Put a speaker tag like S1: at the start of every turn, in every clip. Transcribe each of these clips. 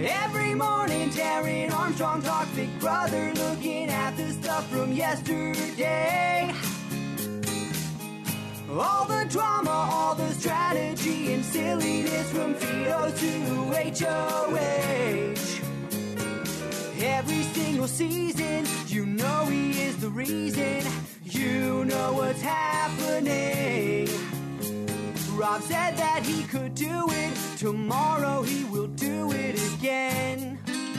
S1: Every morning, Darren Armstrong talks Big Brother, looking at the stuff from yesterday. All the drama, all the strategy and silliness from Fido to HOH. Every single season, you know he is the reason. You know what's happening. Rob said that he could do it. Tomorrow he will do it again.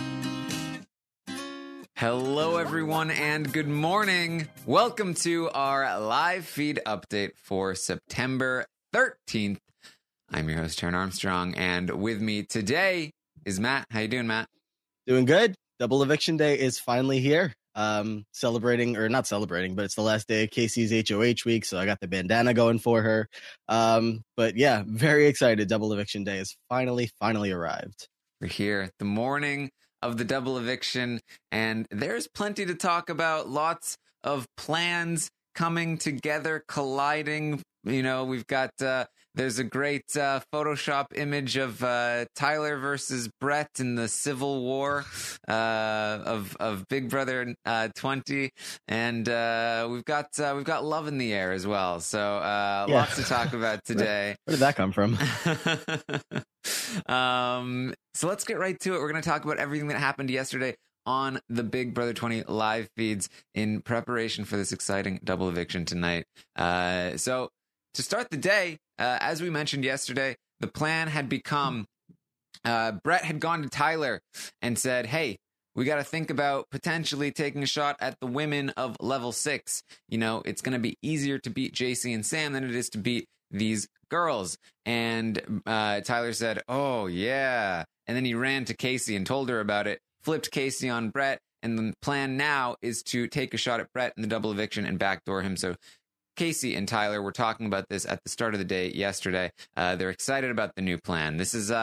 S2: Hello, everyone, and good morning. Welcome to our live feed update for September 13th. I'm your host, Darren Armstrong, and with me today is Matt. How you doing, Matt?
S3: Doing good. Double eviction day is finally here. Celebrating, or not celebrating, but it's the last day of Casey's HOH week, so I got the bandana going for her. But yeah, very excited. Double eviction day is finally arrived.
S2: We're here the morning of the double eviction, and there's plenty to talk about. Lots of plans coming together, colliding. You know, we've got there's a great Photoshop image of Tyler versus Brett in the Civil War of Big Brother 20, and we've got love in the air as well. So lots to talk about today.
S3: Where did that come from?
S2: So let's get right to it. We're going to talk about everything that happened yesterday on the Big Brother 20 live feeds in preparation for this exciting double eviction tonight. So to start the day, as we mentioned yesterday, the plan had become Brett had gone to Tyler and said, hey, we got to think about potentially taking a shot at the women of level 6. You know, it's going to be easier to beat JC and Sam than it is to beat these girls. And Tyler said, oh, yeah. And then he ran to Casey and told her about it, flipped Casey on Brett. And the plan now is to take a shot at Brett in the double eviction and backdoor him. So Casey and Tyler were talking about this at the start of the day yesterday. They're excited about the new plan. This is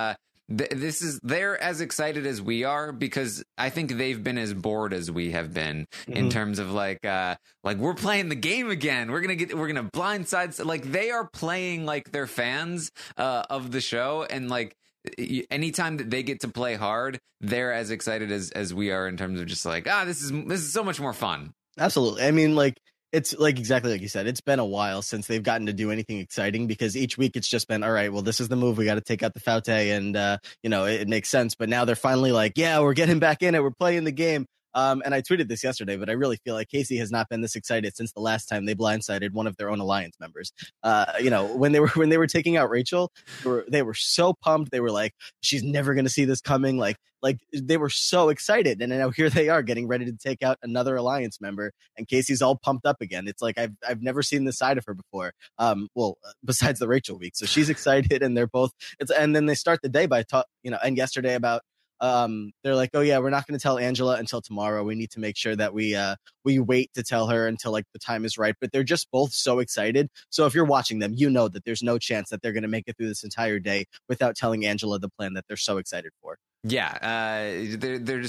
S2: they're as excited as we are, because I think they've been as bored as we have been in terms of like we're playing the game again. We're gonna blindside. Like, they are playing like they're fans of the show, and like anytime that they get to play hard, they're as excited as we are in terms of just like, this is so much more fun.
S3: Absolutely. I mean, like, it's like exactly like you said, it's been a while since they've gotten to do anything exciting, because each week it's just been, all right, well, this is the move. We got to take out the Faute, and, it makes sense. But now they're finally like, yeah, we're getting back in it. We're playing the game. And I tweeted this yesterday, but I really feel like Casey has not been this excited since the last time they blindsided one of their own alliance members. When they were taking out Rachel, they were so pumped. They were like, she's never going to see this coming. Like they were so excited. And now here they are getting ready to take out another alliance member, and Casey's all pumped up again. It's like, I've never seen this side of her before. Besides the Rachel week. So she's excited, and they're both, and then they start the day by and yesterday about, they're like, oh yeah, we're not going to tell Angela until tomorrow. We need to make sure that we wait to tell her until like the time is right. But they're just both so excited. So if you're watching them, you know that there's no chance that they're going to make it through this entire day without telling Angela the plan that they're so excited for.
S2: Yeah, they're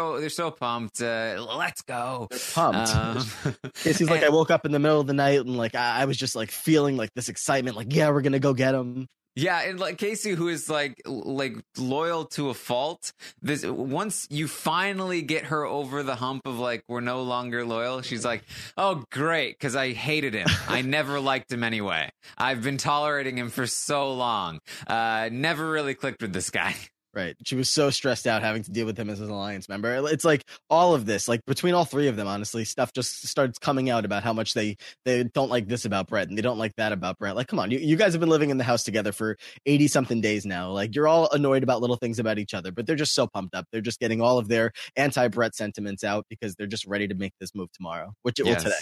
S2: so pumped. Let's go.
S3: They're pumped. Casey's like, I woke up in the middle of the night and like I was just like feeling like this excitement, like, yeah, we're gonna go get him.
S2: Yeah, and like Casey, who is like loyal to a fault. This, once you finally get her over the hump of like, we're no longer loyal, she's like, oh great, because I hated him. I never liked him anyway. I've been tolerating him for so long. Never really clicked with this guy.
S3: Right. She was so stressed out having to deal with him as an alliance member. It's like all of this, like between all three of them, honestly, stuff just starts coming out about how much they don't like this about Brett and they don't like that about Brett. Like, come on, you guys have been living in the house together for 80 something days now. Like, you're all annoyed about little things about each other, but they're just so pumped up. They're just getting all of their anti-Brett sentiments out because they're just ready to make this move tomorrow, which it will today.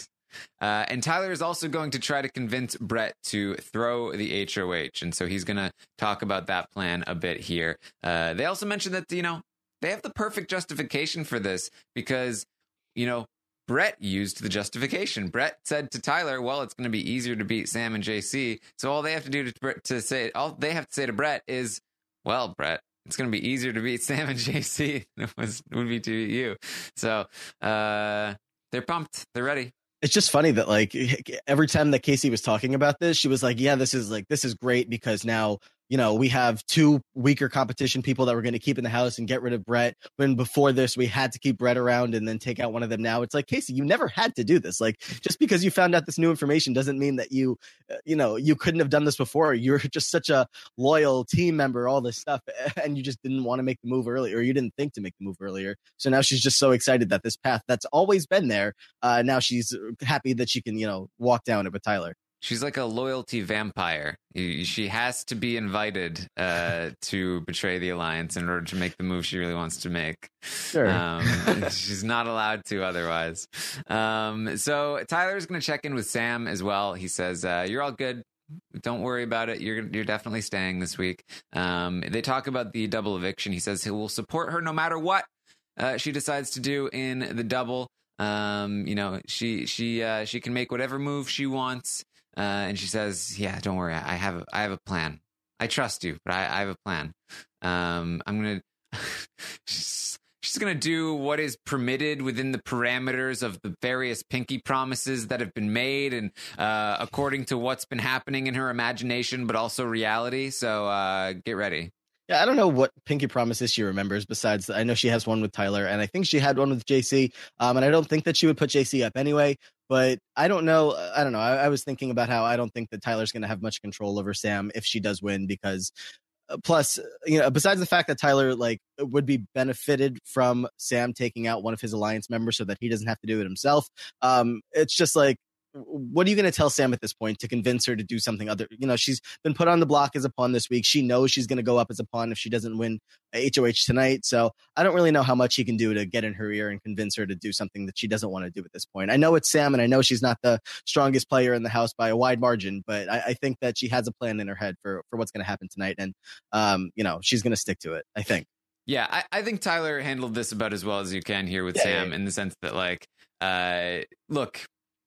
S2: And Tyler is also going to try to convince Brett to throw the HOH. And so he's going to talk about that plan a bit here. They also mentioned that, they have the perfect justification for this because, Brett used the justification. Brett said to Tyler, well, it's going to be easier to beat Sam and JC. So all they have to do all they have to say to Brett is, well, Brett, it's going to be easier to beat Sam and JC than it would be to beat you. So they're pumped. They're ready.
S3: It's just funny that like every time that Casey was talking about this, she was like, yeah, this is great because now we have two weaker competition people that we're going to keep in the house and get rid of Brett. When before this, we had to keep Brett around and then take out one of them. Now it's like, Casey, you never had to do this. Like, just because you found out this new information doesn't mean that you couldn't have done this before. You're just such a loyal team member, all this stuff. And you just didn't want to make the move earlier, or you didn't think to make the move earlier. So now she's just so excited that this path that's always been there. Now she's happy that she can, walk down it with Tyler.
S2: She's like a loyalty vampire. She has to be invited to betray the alliance in order to make the move she really wants to make.
S3: Sure.
S2: She's not allowed to otherwise. So Tyler's going to check in with Sam as well. He says, you're all good. Don't worry about it. You're definitely staying this week. They talk about the double eviction. He says he will support her no matter what she decides to do in the double. She can make whatever move she wants. And she says, yeah, don't worry. I have a plan. I trust you, but I have a plan. She's going to do what is permitted within the parameters of the various pinky promises that have been made and according to what's been happening in her imagination, but also reality. So get ready.
S3: Yeah, I don't know what pinky promises she remembers besides I know she has one with Tyler, and I think she had one with JC. And I don't think that she would put JC up anyway, but I don't know. I was thinking about how I don't think that Tyler's going to have much control over Sam if she does win, because plus, besides the fact that Tyler would be benefited from Sam taking out one of his alliance members so that he doesn't have to do it himself. It's just like, what are you going to tell Sam at this point to convince her to do something other? She's been put on the block as a pawn this week. She knows she's going to go up as a pawn if she doesn't win HOH tonight. So I don't really know how much he can do to get in her ear and convince her to do something that she doesn't want to do at this point. I know it's Sam, and I know she's not the strongest player in the house by a wide margin, but I think that she has a plan in her head for what's going to happen tonight. And, she's going to stick to it, I think.
S2: Yeah, I think Tyler handled this about as well as you can here with Sam, in the sense that, look,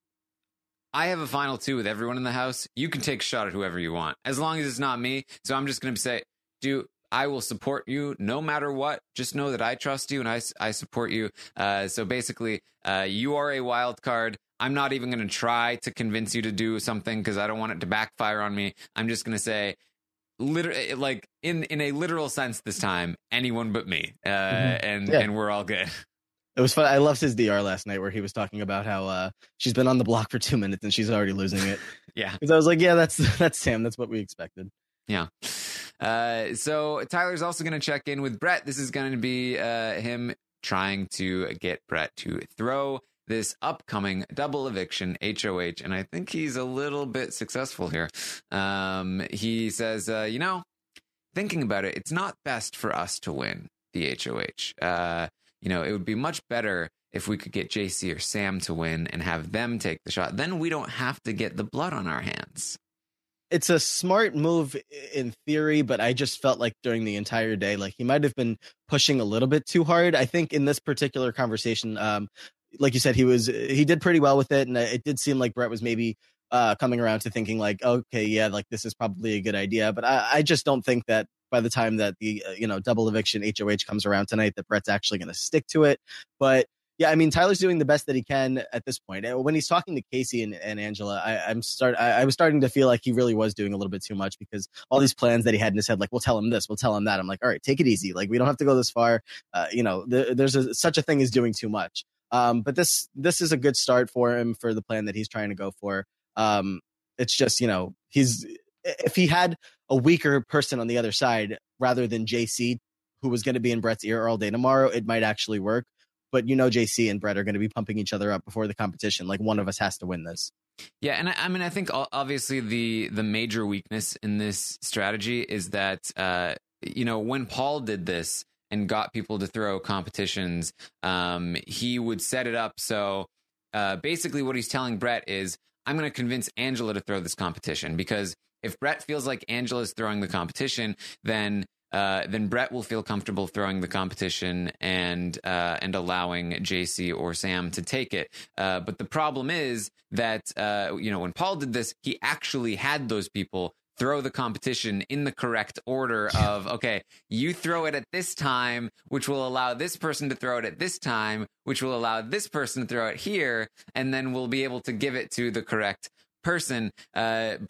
S2: I have a final two with everyone in the house. You can take a shot at whoever you want, as long as it's not me. So I'm just going to say, dude, I will support you no matter what. Just know that I trust you and I support you. So basically, you are a wild card. I'm not even going to try to convince you to do something because I don't want it to backfire on me. I'm just going to say, literally, in a literal sense this time, anyone but me. And we're all good.
S3: It was fun. I loved his DR last night where he was talking about how she's been on the block for 2 minutes and she's already losing it.
S2: Yeah.
S3: Because I was like, yeah, that's Sam. That's what we expected.
S2: Yeah. So Tyler's also going to check in with Brett. This is going to be him trying to get Brett to throw this upcoming double eviction HOH. And I think he's a little bit successful here. He says, thinking about it, it's not best for us to win the HOH. It would be much better if we could get JC or Sam to win and have them take the shot. Then we don't have to get the blood on our hands.
S3: It's a smart move in theory, but I just felt like during the entire day, he might have been pushing a little bit too hard. I think in this particular conversation, like you said, he did pretty well with it. And it did seem like Brett was maybe coming around to thinking okay, yeah, this is probably a good idea. But I just don't think that by the time that the double eviction HOH comes around tonight, that Brett's actually going to stick to it. But yeah, I mean, Tyler's doing the best that he can at this point. When he's talking to Casey and Angela, I was starting to feel like he really was doing a little bit too much, because all these plans that he had in his head, we'll tell him this, we'll tell him that. I'm like, all right, take it easy. We don't have to go this far. There's such a thing as doing too much. But this is a good start for him for the plan that he's trying to go for. It's just, if he had a weaker person on the other side rather than JC, who was going to be in Brett's ear all day tomorrow, it might actually work. But JC and Brett are going to be pumping each other up before the competition. One of us has to win this.
S2: Yeah, and I think obviously the major weakness in this strategy is that when Paul did this and got people to throw competitions, he would set it up so basically what he's telling Brett is, I'm going to convince Angela to throw this competition, because if Brett feels like Angela's throwing the competition, then Brett will feel comfortable throwing the competition and allowing JC or Sam to take it. But the problem is that when Paul did this, he actually had those people throw the competition in the correct order of, okay, you throw it at this time, which will allow this person to throw it at this time, which will allow this person to throw it here, and then we'll be able to give it to the correct person. But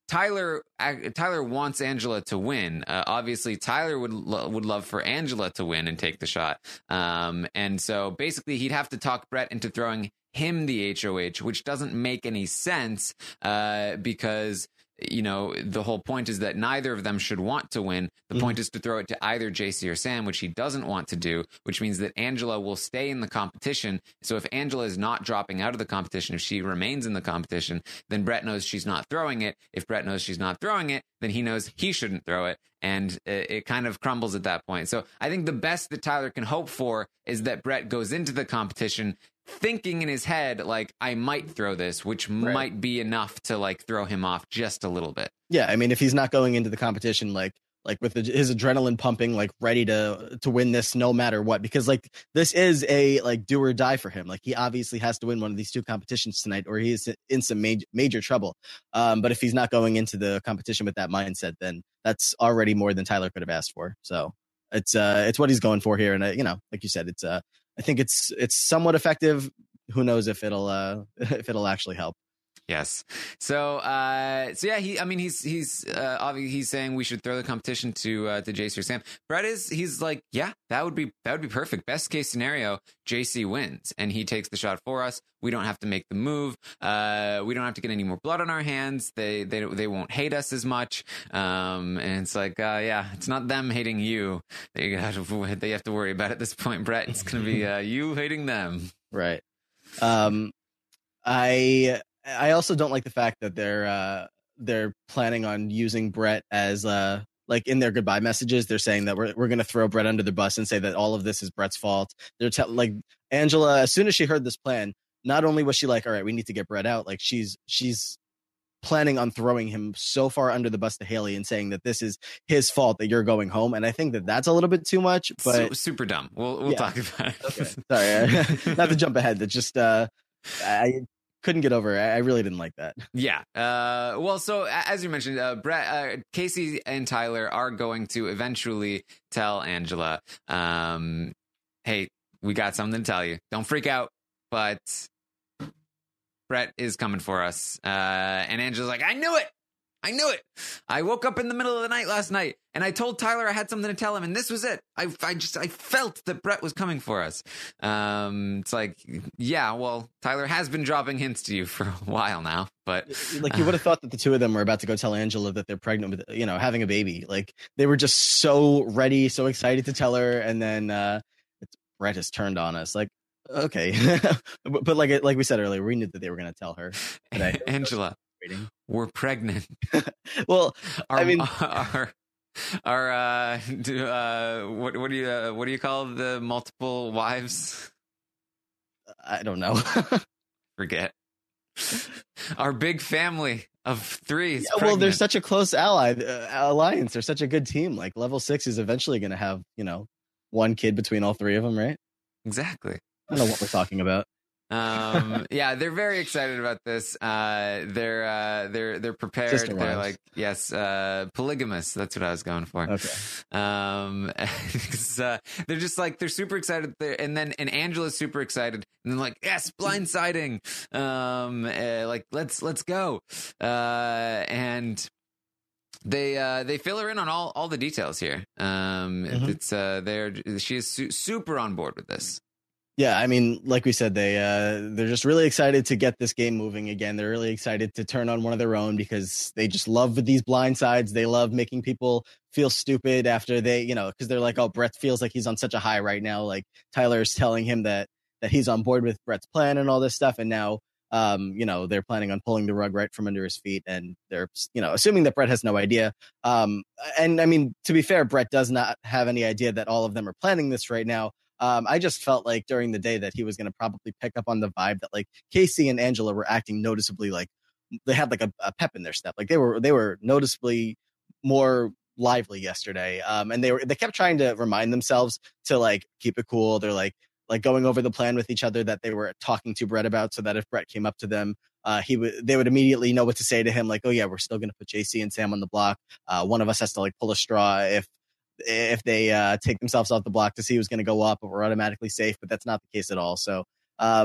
S2: Tyler wants Angela to win. Obviously, Tyler would love for Angela to win and take the shot. And so basically, he'd have to talk Brett into throwing him the HOH, which doesn't make any sense because the whole point is that neither of them should want to win. The point is to throw it to either JC or Sam, which he doesn't want to do, which means that Angela will stay in the competition. So if Angela is not dropping out of the competition, if she remains in the competition, then Brett knows she's not throwing it. If Brett knows she's not throwing it, then he knows he shouldn't throw it. And it kind of crumbles at that point. So I think the best that Tyler can hope for is that Brett goes into the competition thinking in his head, like, I might throw this, which might be enough to like throw him off just a little bit.
S3: Yeah, I mean, if he's not going into the competition like with his adrenaline pumping, like ready to win this no matter what, because like this is a like do or die for him. Like he obviously has to win one of these two competitions tonight, or he is in some major trouble. But if he's not going into the competition with that mindset, then that's already more than Tyler could have asked for. So it's what he's going for here, and like you said, it's I think it's somewhat effective. Who knows if it'll actually help.
S2: Yes. So yeah, he's obviously he's saying we should throw the competition to JC or Sam. Brett he's like, yeah, that would be perfect. Best case scenario, JC wins and he takes the shot for us. We don't have to make the move. We don't have to get any more blood on our hands. They won't hate us as much. And it's like, yeah, it's not them hating you. They have to worry about at this point, Brett. It's going to be you hating them.
S3: Right. I also don't like the fact that they're planning on using Brett as like in their goodbye messages. They're saying that we're going to throw Brett under the bus and say that all of this is Brett's fault. They're like Angela, as soon as she heard this plan, not only was she like, all right, we need to get Brett out, like she's planning on throwing him so far under the bus to Haley and saying that this is his fault that you're going home. And I think that that's a little bit too much, but
S2: super dumb. We'll talk about it.
S3: Okay. Sorry, not to jump ahead. That just I couldn't get over it. I really didn't like that.
S2: Yeah. Well, so as you mentioned, Brett, Casey and Tyler are going to eventually tell Angela, hey, we got something to tell you. Don't freak out, but Brett is coming for us. And Angela's like, I knew it. I woke up in the middle of the night last night and I told Tyler I had something to tell him, and this was it. I felt that Brett was coming for us. It's like, yeah, well, Tyler has been dropping hints to you for a while now, but
S3: like you would have thought that the two of them were about to go tell Angela that they're pregnant with, having a baby. Like they were just so ready, so excited to tell her, and then Brett has turned on us. Like, okay, but like we said earlier, we knew that they were going to tell her today.
S2: Angela, we're pregnant.
S3: Well,
S2: what do you call the multiple wives?
S3: I don't know.
S2: Forget. Our big family of three is
S3: well, they're such a close alliance. They're such a good team. Like Level 6 is eventually going to have, one kid between all three of them, right?
S2: Exactly.
S3: I don't know what we're talking about.
S2: Yeah, they're very excited about this. They're prepared.
S3: Sister
S2: they're
S3: wives.
S2: like, yes, polygamous. That's what I was going for.
S3: Okay.
S2: They're just like, they're super excited. And Angela's super excited. And then like, yes, blindsiding. Like, let's go. And they fill her in on all the details here. She is super on board with this.
S3: Yeah, I mean, like we said, they're just really excited to get this game moving again. They're really excited to turn on one of their own because they just love these blind sides. They love making people feel stupid after they, because they're like, oh, Brett feels like he's on such a high right now. Like Tyler's telling him that he's on board with Brett's plan and all this stuff, and now they're planning on pulling the rug right from under his feet, and they're assuming that Brett has no idea. And I mean, to be fair, Brett does not have any idea that all of them are planning this right now. I just felt like during the day that he was going to probably pick up on the vibe that like Casey and Angela were acting noticeably like they had like a pep in their step. Like they were noticeably more lively yesterday. And they kept trying to remind themselves to like keep it cool. They're like going over the plan with each other that they were talking to Brett about, so that if Brett came up to them, they would immediately know what to say to him. Like, oh yeah, we're still going to put JC and Sam on the block. One of us has to like pull a straw if they take themselves off the block to see who's going to go up, but we're automatically safe. But that's not the case at all. So,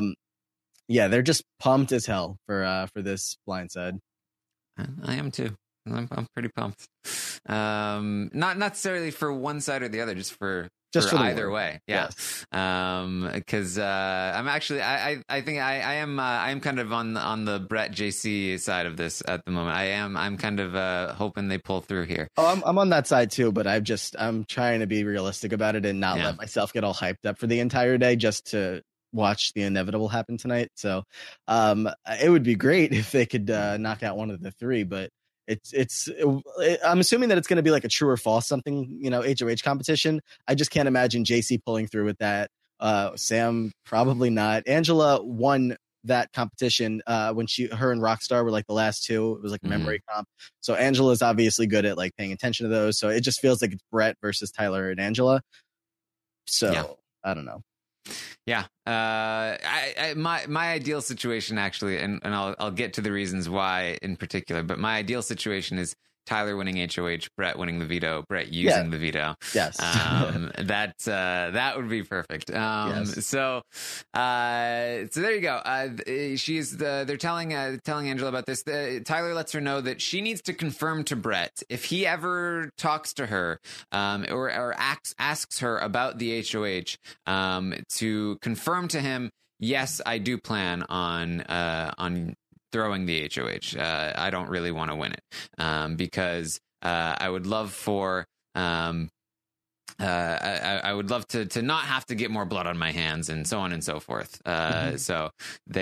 S3: yeah, they're just pumped as hell for this blindside.
S2: I am too. I'm pretty pumped. Not necessarily for one side or the other, just for either way. Yeah.
S3: Yes.
S2: Because I'm actually I think I am kind of on the Brett JC side of this at the moment. I'm kind of hoping they pull through here.
S3: Oh, I'm on that side too, but I'm trying to be realistic about it and not let myself get all hyped up for the entire day just to watch the inevitable happen tonight. So it would be great if they could knock out one of the three, but I'm assuming that it's going to be like a true or false something, HOH competition. I just can't imagine JC pulling through with that. Sam, probably not. Angela won that competition when her and Rockstar were like the last two. It was like a memory comp. So Angela's obviously good at like paying attention to those. So it just feels like it's Brett versus Tyler and Angela. So I don't know.
S2: Yeah. My ideal situation actually, and I'll get to the reasons why in particular, but my ideal situation is Tyler winning HOH, Brett winning the veto, Brett using the veto.
S3: Yes.
S2: That would be perfect.
S3: Yes.
S2: So there you go. They're telling Angela about this. Tyler lets her know that she needs to confirm to Brett if he ever talks to her, or asks her about the HOH, to confirm to him, yes, I do plan on throwing the HOH. I don't really want to win it, because I would love for I would love to not have to get more blood on my hands and so on and so forth. So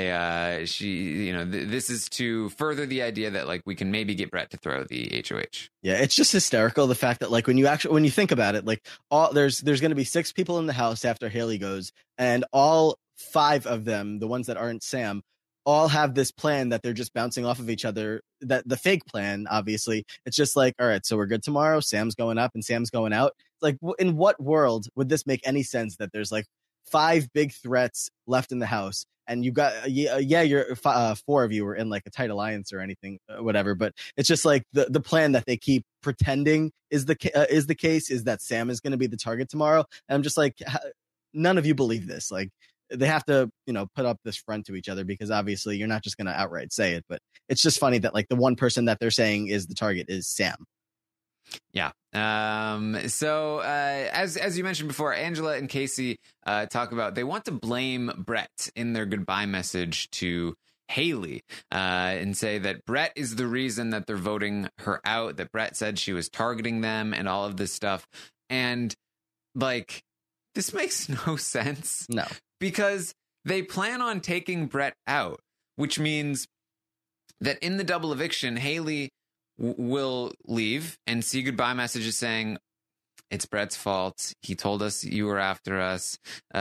S2: this is to further the idea that like we can maybe get Brett to throw the HOH.
S3: Yeah, it's just hysterical the fact that like when you think about it, like there's going to be 6 people in the house after Haley goes, and all 5 of them, the ones that aren't Sam, all have this plan that they're just bouncing off of each other. That the fake plan, obviously, it's just like, all right, so we're good tomorrow. Sam's going up and Sam's going out. It's like, in what world would this make any sense that there's like 5 big threats left in the house, and you got you're 4 of you are in like a tight alliance or anything, whatever. But it's just like the plan that they keep pretending is the case is that Sam is going to be the target tomorrow. And I'm just like, none of you believe this. Like, they have to, put up this front to each other, because obviously you're not just going to outright say it. But it's just funny that like the one person that they're saying is the target is Sam.
S2: Yeah. So as you mentioned before, Angela and Casey talk about they want to blame Brett in their goodbye message to Haley, and say that Brett is the reason that they're voting her out, that Brett said she was targeting them and all of this stuff. And like, this makes no sense.
S3: No.
S2: Because they plan on taking Brett out, which means that in the double eviction, Haley will leave and see goodbye messages saying, it's Brett's fault. He told us you were after us.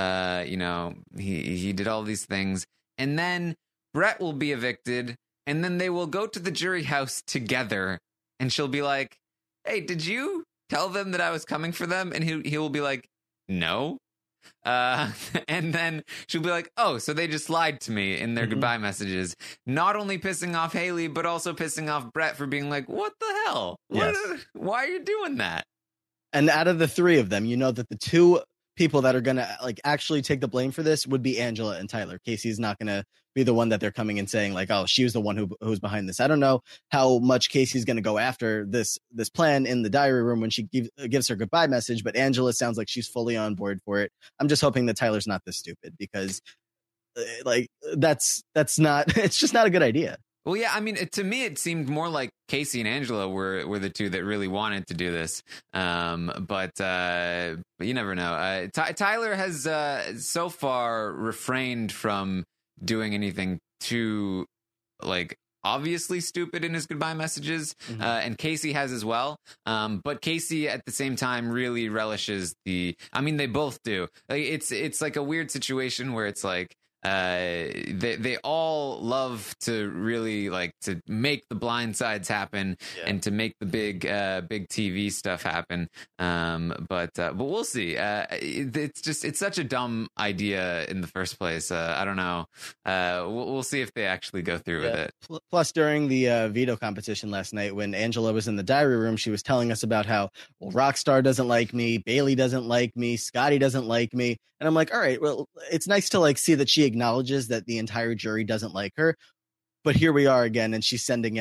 S2: He did all these things. And then Brett will be evicted, and then they will go to the jury house together, and she'll be like, hey, did you tell them that I was coming for them? And he will be like, no. And then she'll be like, oh, so they just lied to me in their goodbye messages, not only pissing off Haley, but also pissing off Brett for being like, what the hell?
S3: Yes.
S2: Why are you doing that?
S3: And out of the 3 of them, that the 2 people that are going to like actually take the blame for this would be Angela and Tyler. Casey's not going to be the one that they're coming and saying like, oh, she was the one who's behind this. I don't know how much Casey's going to go after this plan in the diary room when she gives her goodbye message, but Angela sounds like she's fully on board for it. I'm just hoping that Tyler's not this stupid, because like that's not, it's just not a good idea.
S2: Well, yeah, I mean, to me, it seemed more like Casey and Angela were the 2 that really wanted to do this. But you never know. Tyler has so far refrained from doing anything too, like, obviously stupid in his goodbye messages, and Casey has as well. But Casey, at the same time, really relishes they both do. Like, it's like a weird situation where it's like, they all love to really like to make the blind sides happen and to make the big TV stuff happen. But we'll see. It's such a dumb idea in the first place. I don't know. We'll see if they actually go through with it.
S3: Plus, during the veto competition last night, when Angela was in the diary room, she was telling us about how, well, Rockstar doesn't like me, Bailey doesn't like me, Scotty doesn't like me. And I'm like, all right, well, it's nice to like see that she acknowledges that the entire jury doesn't like her. But here we are again, and she's sending out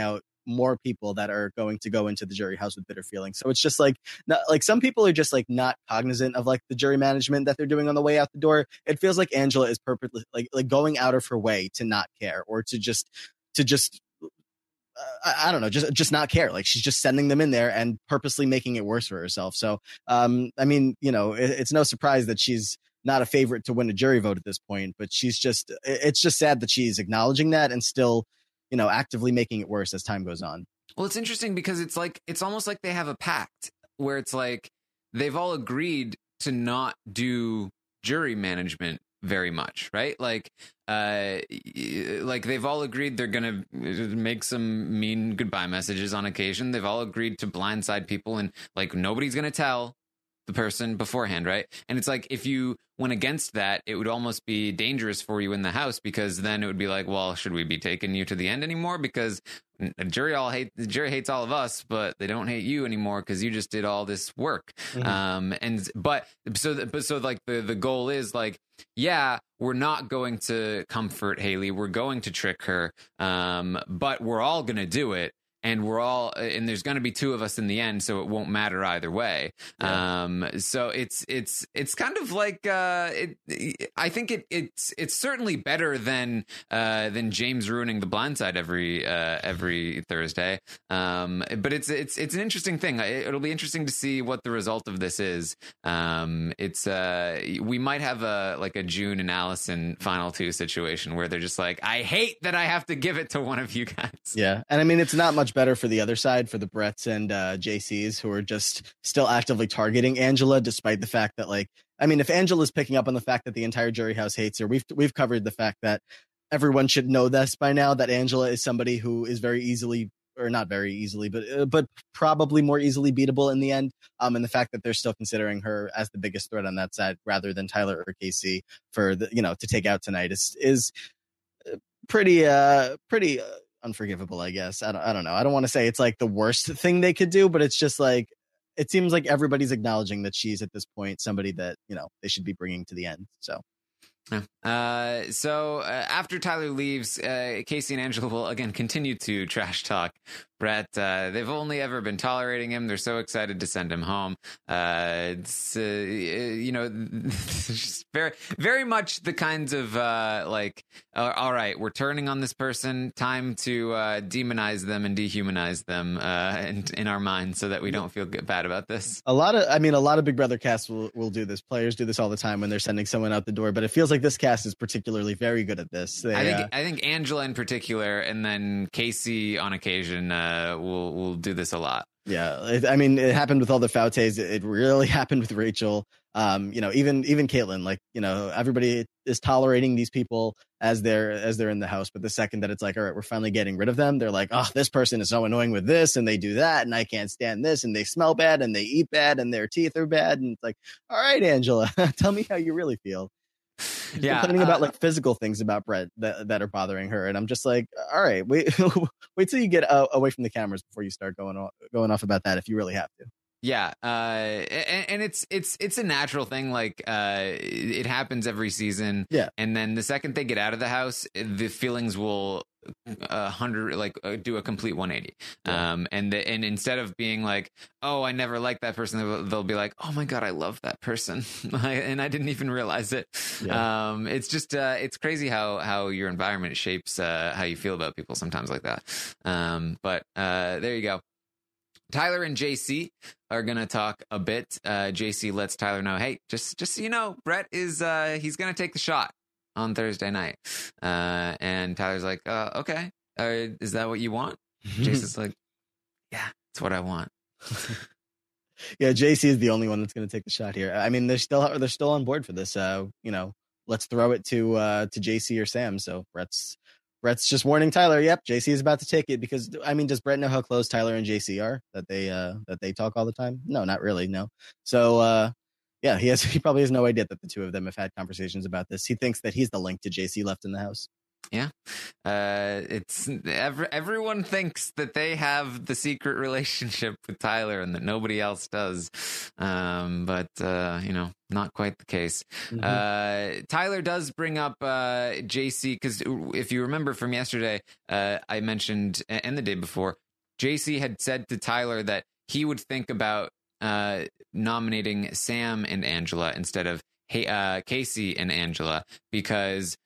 S3: more people that are going to go into the jury house with bitter feelings. So it's just like, not, like some people are just like not cognizant of like the jury management that they're doing on the way out the door. It feels like Angela is purposely like going out of her way to not care, or to just I don't know, just not care. Like she's just sending them in there and purposely making it worse for herself. So, I mean, you know, it's no surprise that she's not a favorite to win a jury vote at this point, but it's just sad that she's acknowledging that and still, you know, actively making it worse as time goes on.
S2: Well, it's interesting because it's almost like they have a pact where it's like they've all agreed to not do jury management very much, right? Like they've all agreed they're gonna make some mean goodbye messages on occasion. They've all agreed to blindside people, and like nobody's gonna tell the person beforehand, right? And it's like if you went against that, it would almost be dangerous for you in the house, because then it would be like, well, should we be taking you to the end anymore? Because the jury hates all of us, but they don't hate you anymore because you just did all this work.
S3: Mm-hmm.
S2: So like the goal is like, yeah, we're not going to comfort Haley, we're going to trick her, but we're all gonna do it. And there's going to be two of us in the end, so it won't matter either way. Yeah. So it's kind of like I think it's certainly better than James ruining the Blindside every Thursday. But it's an interesting thing. It'll be interesting to see what the result of this is. We might have a June and Allison final two situation where they're just like, I hate that I have to give it to one of you guys.
S3: Yeah, and I mean it's not much better for the other side, for the Bretts and JCs, who are just still actively targeting Angela, despite the fact that, like, I mean, if Angela's picking up on the fact that the entire jury house hates her, we've covered the fact that everyone should know this by now, that Angela is somebody who is very easily, or not very easily, but probably more easily beatable in the end. And the fact that they're still considering her as the biggest threat on that side rather than Tyler or Casey for to take out tonight is pretty unforgivable, I guess. I don't know. I don't want to say it's like the worst thing they could do, but it's just like, it seems like everybody's acknowledging that she's at this point somebody that, they should be bringing to the end. So.
S2: So after Tyler leaves, Casey and Angela will again continue to trash talk Brett. They've only ever been tolerating him. They're so excited to send him home. It's just very, very much the kinds of all right, we're turning on this person. Time to demonize them and dehumanize them in our minds, so that we don't feel bad about this.
S3: A lot of Big Brother casts will do this. Players do this all the time when they're sending someone out the door. But it feels like this cast is particularly very good at this.
S2: I think Angela in particular, and then Casey on occasion will do this a lot.
S3: Yeah, it happened with all the Fautes. It really happened with Rachel. Even Caitlyn. Like, everybody is tolerating these people as they're in the house. But the second that it's like, all right, we're finally getting rid of them, they're like, oh, this person is so annoying with this, and they do that, and I can't stand this, and they smell bad, and they eat bad, and their teeth are bad, and it's like, all right, Angela, tell me how you really feel.
S2: Yeah,
S3: complaining about like physical things about Brett that are bothering her, and I'm just like, all right, wait till you get away from the cameras before you start going off about that, if you really have to.
S2: Yeah, and it's a natural thing. Like, it happens every season.
S3: Yeah,
S2: and then the second they get out of the house, the feelings will do a complete 180.
S3: Yeah.
S2: And instead of being like, oh, I never liked that person, they'll be like, oh my god, I love that person, and I didn't even realize it. Yeah. It's just it's crazy how your environment shapes how you feel about people sometimes like that. But there you go. Tyler and JC are going to talk a bit. JC lets Tyler know, hey, just so you know, Brett is he's going to take the shot on Thursday night. And Tyler's like, okay, is that what you want? JC's like, yeah, that's what I want.
S3: Yeah, JC is the only one that's going to take the shot here. I mean, they're still on board for this. Let's throw it to JC or Sam. So Brett's just warning Tyler. Yep, JC is about to take it, because does Brett know how close Tyler and JC are? That they talk all the time? No, not really. No. So yeah, he probably has no idea that the two of them have had conversations about this. He thinks that he's the link to JC left in the house.
S2: Yeah, it's everyone thinks that they have the secret relationship with Tyler and that nobody else does, but not quite the case. Mm-hmm. Tyler does bring up JC, because if you remember from yesterday, I mentioned, and the day before, JC had said to Tyler that he would think about nominating Sam and Angela instead of Casey and Angela because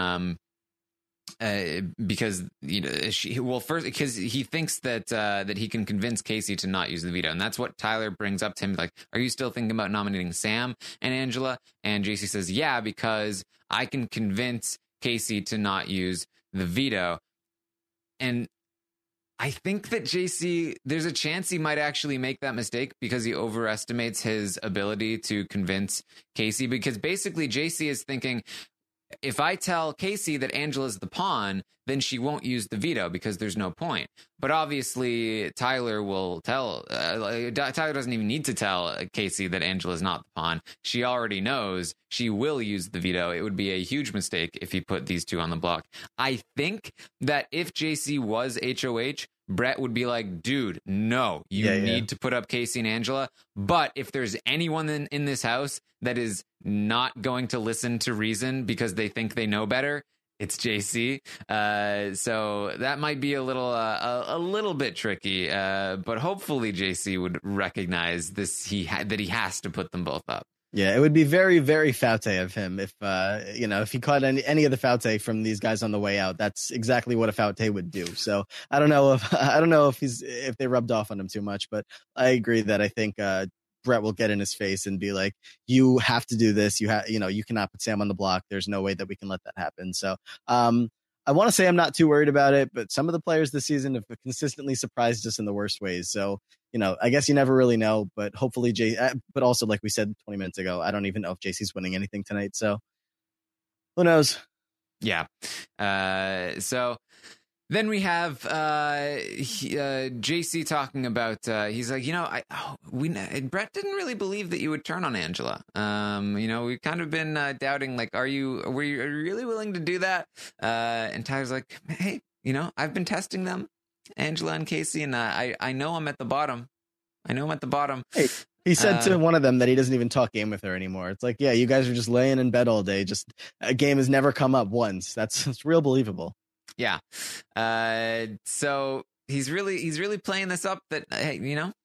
S2: first because he thinks that he can convince Casey to not use the veto, and that's what Tyler brings up to him, like, are you still thinking about nominating Sam and Angela? And JC says, yeah, because I can convince Casey to not use the veto. And I think that JC, there's a chance he might actually make that mistake because he overestimates his ability to convince Casey, because basically JC is thinking, if I tell Casey that Angela's the pawn, then she won't use the veto because there's no point. But obviously, Tyler will tell. Tyler doesn't even need to tell Casey that Angela's not the pawn. She already knows she will use the veto. It would be a huge mistake if he put these two on the block. I think that if JC was HOH, Brett would be like, dude, no, you need to put up Casey and Angela. But if there's anyone in this house that is not going to listen to reason because they think they know better, it's JC. So that might be a little bit tricky. But hopefully JC would recognize this. That he has to put them both up.
S3: Yeah, it would be very, very Faute of him if he caught any of the Faute from these guys on the way out. That's exactly what a Faute would do. So I don't know if they rubbed off on him too much, but I agree that I think Brett will get in his face and be like, you have to do this. You cannot put Sam on the block. There's no way that we can let that happen. So I want to say I'm not too worried about it, but some of the players this season have consistently surprised us in the worst ways. So, I guess you never really know, but hopefully but also like we said 20 minutes ago, I don't even know if JC's winning anything tonight. So who knows?
S2: Yeah. So then we have JC talking about, he's like, Brett didn't really believe that you would turn on Angela. We've kind of been doubting, like, were you really willing to do that? And Tyler's like, hey, I've been testing them, Angela and Casey, and I know I'm at the bottom. Hey,
S3: he said to one of them that he doesn't even talk game with her anymore. It's like, yeah, you guys are just laying in bed all day. Just a game has never come up once. That's real believable.
S2: Yeah. So he's really playing this up that, hey,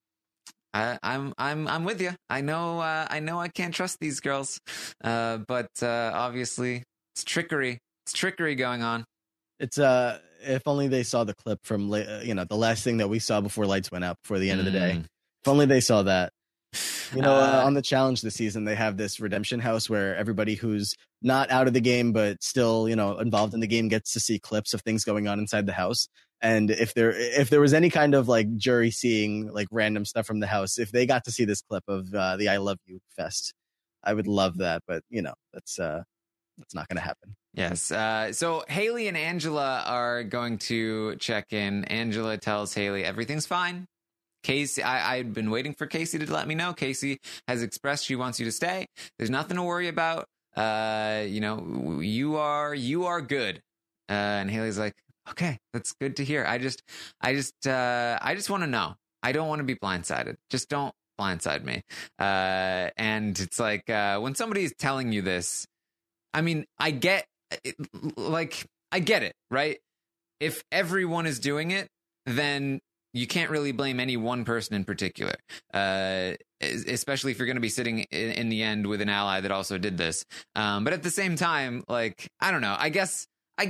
S2: I'm with you. I know I can't trust these girls. But obviously it's trickery. It's trickery going on.
S3: It's if only they saw the clip from the last thing that we saw before lights went out before the end of the day. If only they saw that. On the challenge this season, they have this redemption house where everybody who's not out of the game but still, involved in the game gets to see clips of things going on inside the house. And if there was any kind of like jury seeing like random stuff from the house, if they got to see this clip of the I Love You Fest, I would love that. But that's not going to happen.
S2: Yes. So Haley and Angela are going to check in. Angela tells Haley everything's fine. Casey, I'd been waiting for Casey to let me know. Casey has expressed she wants you to stay. There's nothing to worry about. You are good. And Haley's like, okay, that's good to hear. I just want to know. I don't want to be blindsided. Just don't blindside me. And it's like, when somebody's telling you this, I mean, I get it, right? If everyone is doing it, then you can't really blame any one person in particular, especially if you're going to be sitting in the end with an ally that also did this. But at the same time, like, I don't know. I guess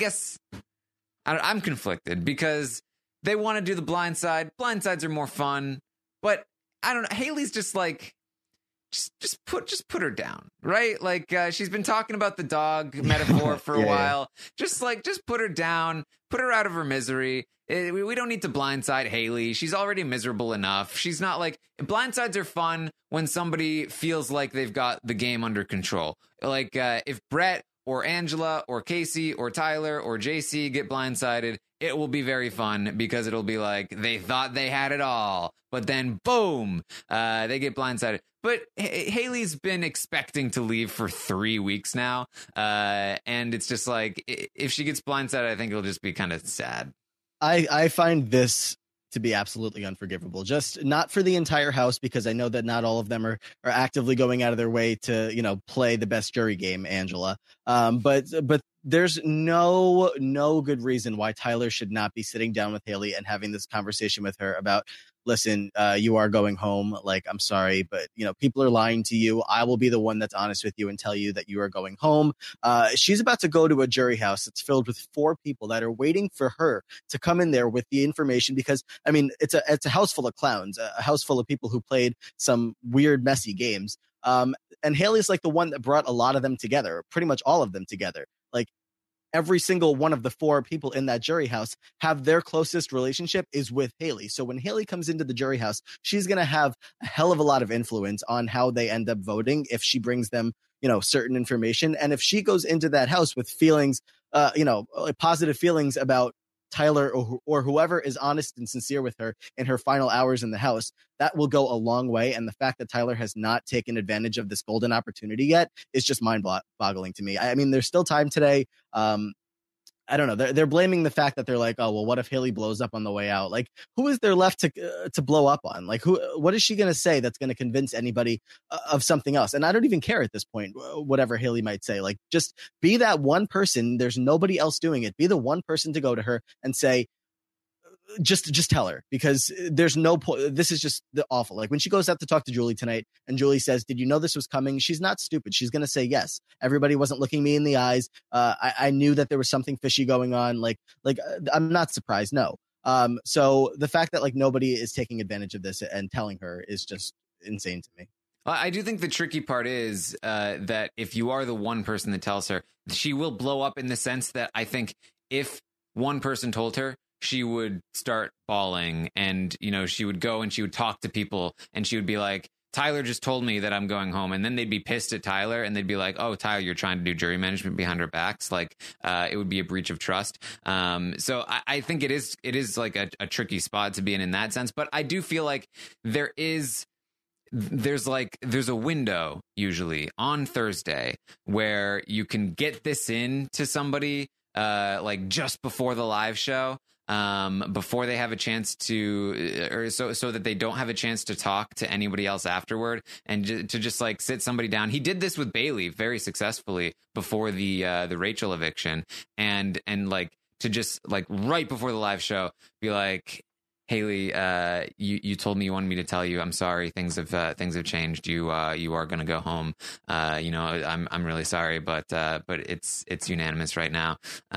S2: I'm conflicted because they want to do the blind side. Blind sides are more fun, but I don't know. Haley's just like, just put her down, right? Like she's been talking about the dog metaphor for a while. Just put her down, put her out of her misery. We don't need to blindside Haley. She's already miserable enough. She's not like, blindsides are fun when somebody feels like they've got the game under control. Like if Brett or Angela or Casey or Tyler or JC get blindsided, it will be very fun because it'll be like they thought they had it all, but then boom, they get blindsided. But Haley's been expecting to leave for 3 weeks now, and it's just like if she gets blindsided, I think it'll just be kind of sad.
S3: I find this to be absolutely unforgivable. Just not for the entire house, because I know that not all of them are actively going out of their way to, play the best jury game, Angela. But there's no good reason why Tyler should not be sitting down with Haley and having this conversation with her about, listen, you are going home. Like, I'm sorry, but people are lying to you. I will be the one that's honest with you and tell you that you are going home. She's about to go to a jury house that's filled with 4 people that are waiting for her to come in there with the information, because I mean, it's a house full of clowns, a house full of people who played some weird, messy games. And Haley's like the one that brought a lot of them together, pretty much all of them together. Like, every single one of the 4 people in that jury house have their closest relationship is with Haley. So when Haley comes into the jury house, she's going to have a hell of a lot of influence on how they end up voting if she brings them, certain information. And if she goes into that house with feelings, positive feelings about Tyler or whoever is honest and sincere with her in her final hours in the house, that will go a long way. And the fact that Tyler has not taken advantage of this golden opportunity yet is just mind-boggling to me. I mean, there's still time today. I don't know. They're blaming the fact that they're like, oh, well, what if Haley blows up on the way out? Like, who is there left to blow up on? Like, what is she going to say that's going to convince anybody of something else? And I don't even care at this point, whatever Haley might say. Like, just be that one person. There's nobody else doing it. Be the one person to go to her and say, just tell her, because there's no point. This is just awful. Like, when she goes out to talk to Julie tonight and Julie says, did you know this was coming? She's not stupid. She's going to say, yes, everybody wasn't looking me in the eyes. I knew that there was something fishy going on. Like I'm not surprised. No. So the fact that nobody is taking advantage of this and telling her is just insane to me.
S2: I do think the tricky part is that if you are the one person that tells her, she will blow up, in the sense that I think if one person told her, she would start bawling, and, she would go and she would talk to people, and she would be like, Tyler just told me that I'm going home. And then they'd be pissed at Tyler, and they'd be like, oh, Tyler, you're trying to do jury management behind our backs. Like, it would be a breach of trust. So I think it is like a tricky spot to be in that sense. But I do feel like there's a window usually on Thursday where you can get this in to somebody just before the live show, before they have a chance to, or so that they don't have a chance to talk to anybody else afterward, and to just sit somebody down. He did this with Bailey very successfully before the Rachel eviction, and to just right before the live show be like, Haley, you told me you wanted me to tell you I'm sorry. Things have changed. You are going to go home. I'm really sorry, but it's unanimous right now.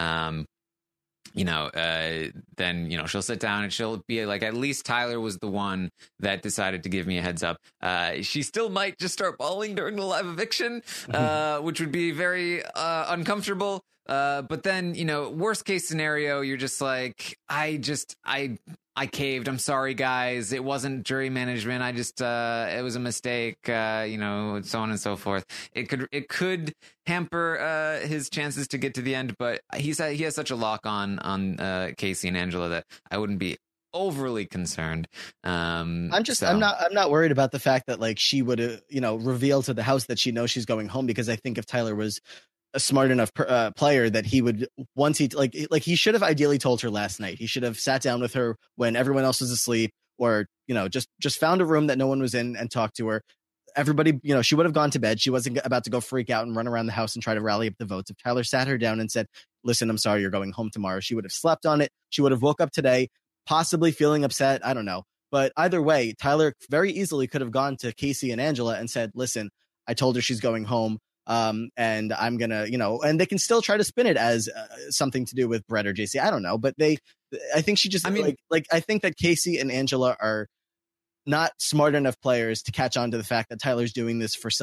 S2: Then she'll sit down and she'll be like, at least Tyler was the one that decided to give me a heads up. She still might just start bawling during the live eviction, which would be very uncomfortable. But then, worst case scenario, you're just like, I caved. I'm sorry, guys. It wasn't jury management. It was a mistake, so on and so forth. It could hamper his chances to get to the end, but he has such a lock on Casey and Angela that I wouldn't be overly concerned. I'm not worried about the fact that she would reveal to the house that she knows she's going home, because I think if Tyler was a smart enough player, that he would, once he he should have ideally told her last night. He should have sat down with her when everyone else was asleep, or just found a room that no one was in and talked to her. Everybody, she would have gone to bed. She wasn't about to go freak out and run around the house and try to rally up the votes. If Tyler sat her down and said, listen, I'm sorry, you're going home tomorrow, she would have slept on it. She would have woke up today possibly feeling upset. I don't know. But either way, Tyler very easily could have gone to Casey and Angela and said, listen, I told her she's going home. And I'm gonna, and they can still try to spin it as something to do with Brett or JC. I don't know, but I think she just, I think that Casey and Angela are not smart enough players to catch on to the fact that Tyler's doing this for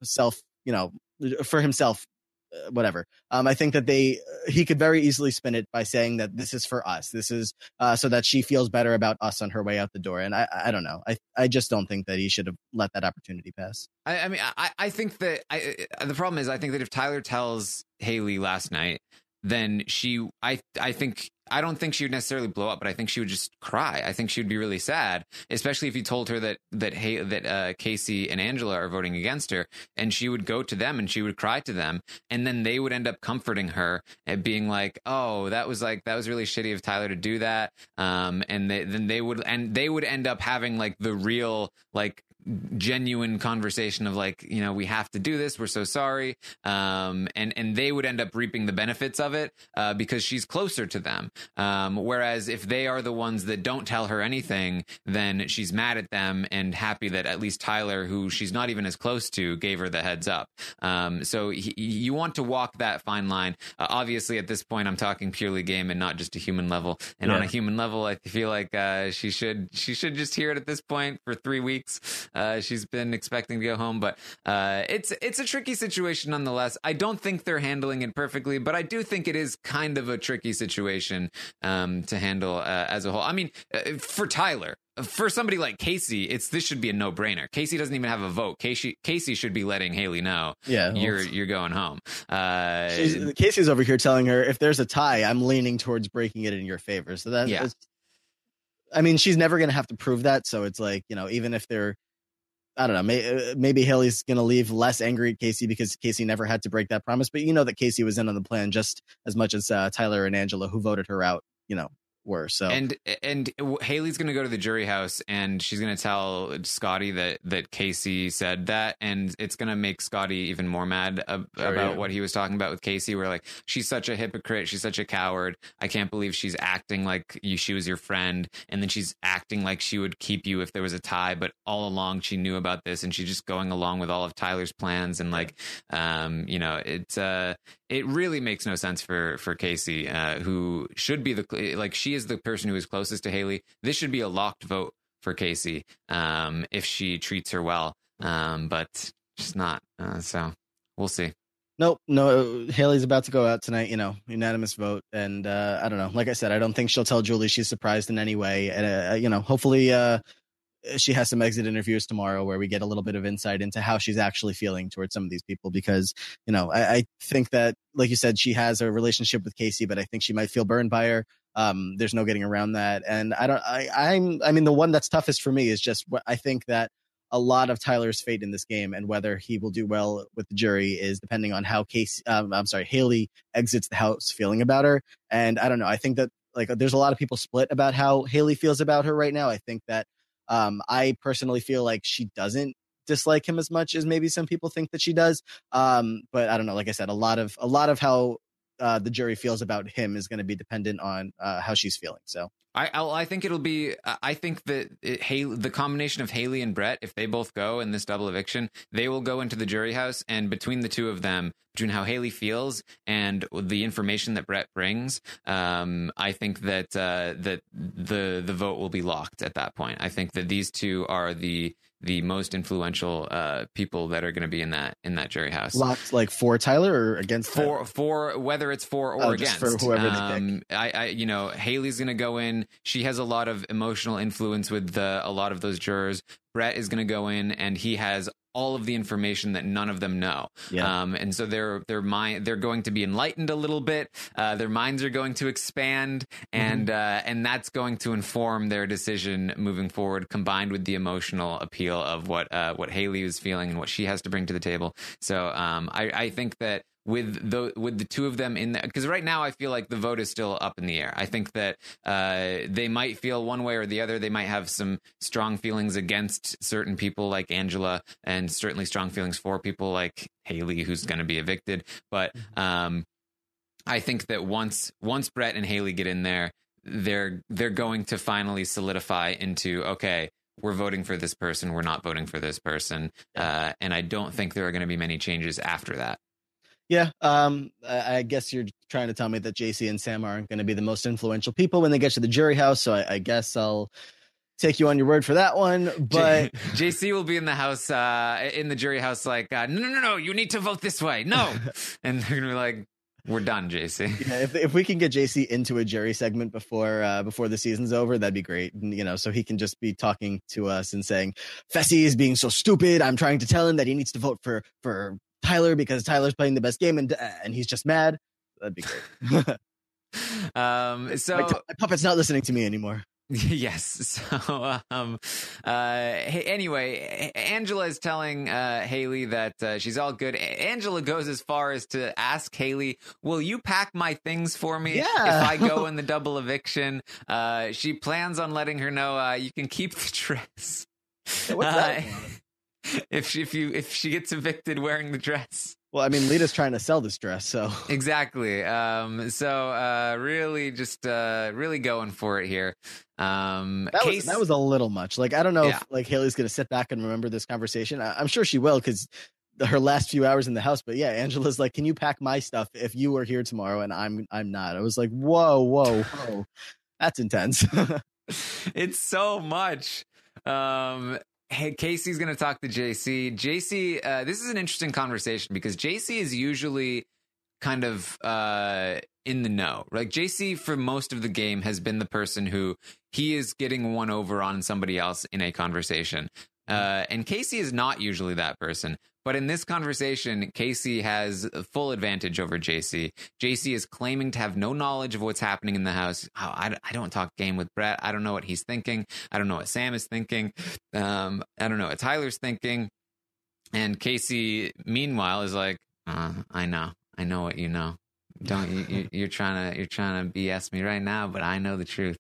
S2: for himself, whatever. I think that he could very easily spin it by saying that this is for us. This is so that she feels better about us on her way out the door. And I don't know. I just don't think that he should have let that opportunity pass. I think that the problem is, I think that if Tyler tells Haley last night, then I don't think she would necessarily blow up, but I think she would just cry. I think she would be really sad, especially if he told her that Casey and Angela are voting against her, and she would go to them and she would cry to them, and then they would end up comforting her and being like, "Oh, that was really shitty of Tyler to do that," and they would end up having the real genuine conversation of like, you know, we have to do this, we're so sorry, and they would end up reaping the benefits of it because she's closer to them, whereas if they are the ones that don't tell her anything, then she's mad at them and happy that at least Tyler, who she's not even as close to, gave her the heads up. So you want to walk that fine line. Obviously at this point I'm talking purely game and not just a human level, and on a human level I feel like she should just hear it at this point. For 3 weeks she's been expecting to go home, but it's a tricky situation nonetheless. I don't think they're handling it perfectly, but I do think it is kind of a tricky situation to handle as a whole. I mean, for Tyler, for somebody like Casey, this should be a no-brainer. Casey doesn't even have a vote. Casey should be letting Haley know, you're going home.
S3: Casey's over here telling her, if there's a tie, I'm leaning towards breaking it in your favor. So that's I mean, she's never going to have to prove that. So it's like, you know, even if they're, I don't know, maybe Haley's going to leave less angry at Casey because Casey never had to break that promise. But you know that Casey was in on the plan just as much as Tyler and Angela, who voted her out, you know, were. So
S2: and Haley's going to go to the jury house and she's going to tell Scotty that Casey said that, and it's going to make Scotty even more mad about what he was talking about with Casey, where like, she's such a hypocrite, she's such a coward, I can't believe she's acting like she was your friend, and then she's acting like she would keep you if there was a tie, but all along she knew about this and she's just going along with all of Tyler's plans, and like you know, it really makes no sense for Casey, who should be she is the person who is closest to Haley. This should be a locked vote for Casey if she treats her well, but she's not. So we'll see.
S3: No, Haley's about to go out tonight, you know, unanimous vote. And I don't know. Like I said, I don't think she'll tell Julie she's surprised in any way. And, you know, hopefully she has some exit interviews tomorrow where we get a little bit of insight into how she's actually feeling towards some of these people, because, you know, I think that, like you said, she has a relationship with Casey, but I think she might feel burned by her. There's no getting around that. And I mean, the one that's toughest for me is just what I think that a lot of Tyler's fate in this game and whether he will do well with the jury is depending on how Haley exits the house feeling about her. And I don't know. I think that like there's a lot of people split about how Haley feels about her right now. I think that I personally feel like she doesn't dislike him as much as maybe some people think that she does. But I don't know. Like I said, a lot of how the jury feels about him is going to be dependent on how she's feeling. So
S2: I think it'll be. I think that the combination of Haley and Brett, if they both go in this double eviction, they will go into the jury house, and between the two of them, between how Haley feels and the information that Brett brings, I think that the vote will be locked at that point. I think that these two are the most influential people that are going to be in that jury house.
S3: Locked like for Tyler or against
S2: for whether it's for or against,
S3: for whoever they pick.
S2: You know, Haley's going to go in. She has a lot of emotional influence with a lot of those jurors. Brett is going to go in and he has all of the information that none of them know. Yeah. And so they're going to be enlightened a little bit. Their minds are going to expand, and that's going to inform their decision moving forward, combined with the emotional appeal of what Haley is feeling and what she has to bring to the table. So I think that with the two of them in there, because right now I feel like the vote is still up in the air. I think that they might feel one way or the other. They might have some strong feelings against certain people like Angela, and certainly strong feelings for people like Haley, who's going to be evicted. But I think that once Brett and Haley get in there, they're going to finally solidify into, okay, we're voting for this person, we're not voting for this person, and I don't think there are going to be many changes after that.
S3: Yeah, I guess you're trying to tell me that JC and Sam aren't going to be the most influential people when they get to the jury house, so I guess I'll take you on your word for that one. But
S2: JC will be in the house, in the jury house, like, no, you need to vote this way, no, and they're going to be like, we're done, JC.
S3: Yeah, if we can get JC into a jury segment before the season's over, that'd be great. You know, so he can just be talking to us and saying, Fessy is being so stupid. I'm trying to tell him that he needs to vote for Tyler because Tyler's playing the best game, and he's just mad. That'd be great.
S2: So
S3: my puppet's not listening to me anymore.
S2: Yes. So anyway, Angela is telling Haley that she's all good. Angela goes as far as to ask Haley, will you pack my things for me if I go in the double eviction? She plans on letting her know you can keep the dress.
S3: Yeah, what's that?
S2: If she gets evicted wearing the dress.
S3: Well, I mean, Lita's trying to sell this dress, so
S2: Exactly. Really just really going for it here.
S3: that was a little much. Like, I don't know if like Haley's gonna sit back and remember this conversation. I'm sure she will, because her last few hours in the house. But yeah, Angela's like, "Can you pack my stuff if you were here tomorrow and I'm not?" I was like, whoa, that's intense.
S2: It's so much. Hey, Casey's going to talk to JC. JC, this is an interesting conversation because JC is usually kind of in the know. Like, JC, for most of the game, has been the person who he is getting one over on somebody else in a conversation. And Casey is not usually that person. But in this conversation, Casey has full advantage over JC. JC is claiming to have no knowledge of what's happening in the house. Oh, I don't talk game with Brett. I don't know what he's thinking. I don't know what Sam is thinking. I don't know what Tyler's thinking. And Casey, meanwhile, is like, I know what you know. You're trying to BS me right now, but I know the truth.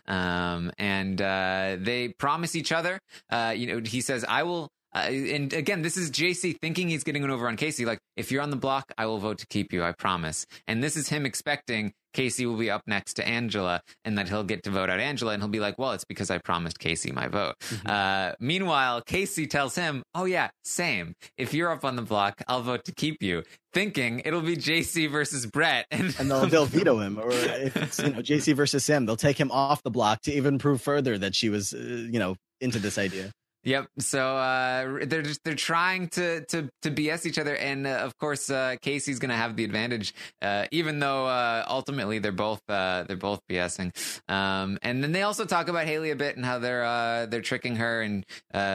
S2: And they promise each other. He says, "I will." And again, this is JC thinking he's getting an over on Casey. Like, if you're on the block, I will vote to keep you. I promise. And this is him expecting Casey will be up next to Angela, and that he'll get to vote out Angela, and he'll be like, "Well, it's because I promised Casey my vote." Mm-hmm. Meanwhile, Casey tells him, "Oh yeah, same. If you're up on the block, I'll vote to keep you," thinking it'll be JC versus Brett, and
S3: they'll veto him. Or if it's JC versus Sam, they'll take him off the block to even prove further that she was into this idea.
S2: Yep. So they're trying to BS each other, and of course Casey's going to have the advantage, even though ultimately they're both BSing. And then they also talk about Haley a bit and how they're tricking her, and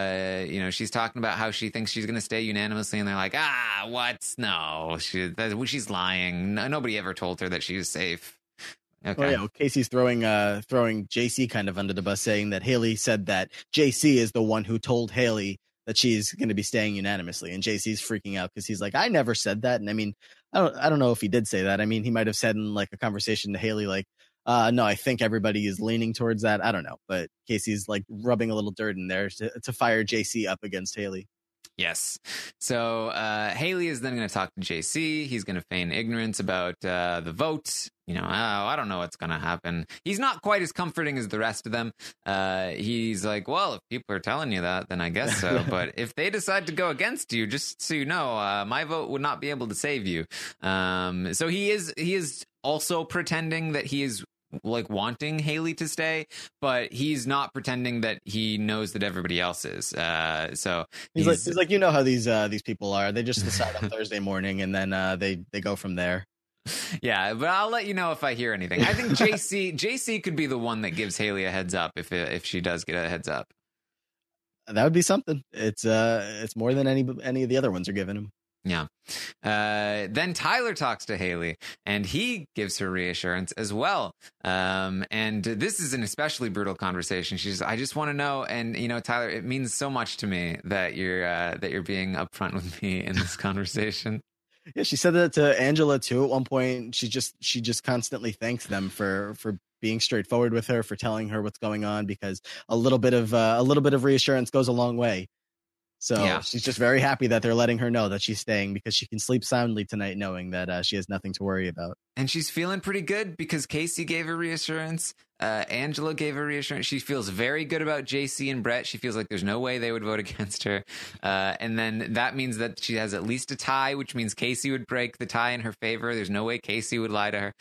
S2: she's talking about how she thinks she's going to stay unanimously, and they're like, what? No, she's lying. Nobody ever told her that she was safe. Okay.
S3: Well, Casey's throwing JC kind of under the bus, saying that Haley said that JC is the one who told Haley that she's going to be staying unanimously, and JC's freaking out because he's like, "I never said that." And I mean, I don't know if he did say that. I mean, he might have said in like a conversation to Haley, like, "No, I think everybody is leaning towards that." I don't know, but Casey's like rubbing a little dirt in there to fire JC up against Haley.
S2: Yes. So Haley is then going to talk to JC. He's going to feign ignorance about the vote. I don't know what's going to happen. He's not quite as comforting as the rest of them. He's like, "Well, if people are telling you that, then I guess so. But if they decide to go against you, just so you know, my vote would not be able to save you." So he is also pretending that he is like wanting Haley to stay, but he's not pretending that he knows that everybody else is. So
S3: he's like, you know how these people are. They just decide on Thursday morning, and then they go from there.
S2: Yeah, but I'll let you know if I hear anything. I think JC could be the one that gives Haley a heads up if she does get a heads up.
S3: That would be something. It's more than any of the other ones are giving him.
S2: Yeah. Then Tyler talks to Haley, and he gives her reassurance as well. And this is an especially brutal conversation. She's, "I just want to know," and Tyler, it means so much to me that you're being upfront with me in this conversation.
S3: Yeah, she said that to Angela too at one point. She just constantly thanks them for being straightforward with her, for telling her what's going on, because a little bit of reassurance goes a long way. So yeah, she's just very happy that they're letting her know that she's staying, because she can sleep soundly tonight knowing that she has nothing to worry about. And
S2: she's feeling pretty good because Casey gave her reassurance. Angela gave her reassurance. She feels very good about JC and Brett. She feels like there's no way they would vote against her. And then that means that she has at least a tie, which means Casey would break the tie in her favor. There's no way Casey would lie to her.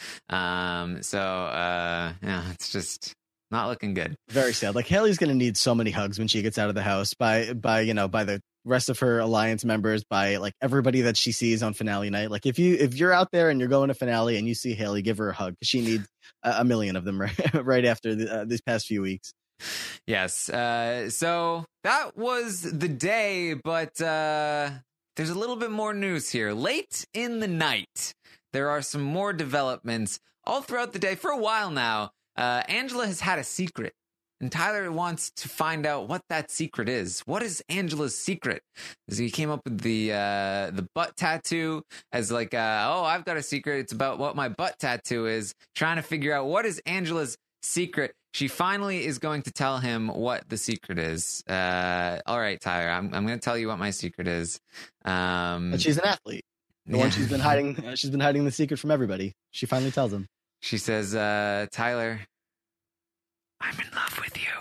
S2: It's just not looking good.
S3: Very sad. Like, Haley's going to need so many hugs when she gets out of the house by the rest of her alliance members, by like everybody that she sees on finale night. Like, if you're out there and you're going to finale and you see Haley, give her a hug, because she needs a million of them right after these past few weeks.
S2: Yes. So that was the day, but there's a little bit more news here. Late in the night, there are some more developments all throughout the day. For a while now, Angela has had a secret, and Tyler wants to find out what that secret is. What is Angela's secret? So he came up with the butt tattoo as like, I've got a secret. It's about what my butt tattoo is. Trying to figure out what is Angela's secret. She finally is going to tell him what the secret is. All right, Tyler, I'm going to tell you what my secret is.
S3: But she's an athlete. The one she's been hiding. She's been hiding the secret from everybody. She finally tells him.
S2: She says, Tyler, I'm in love with you.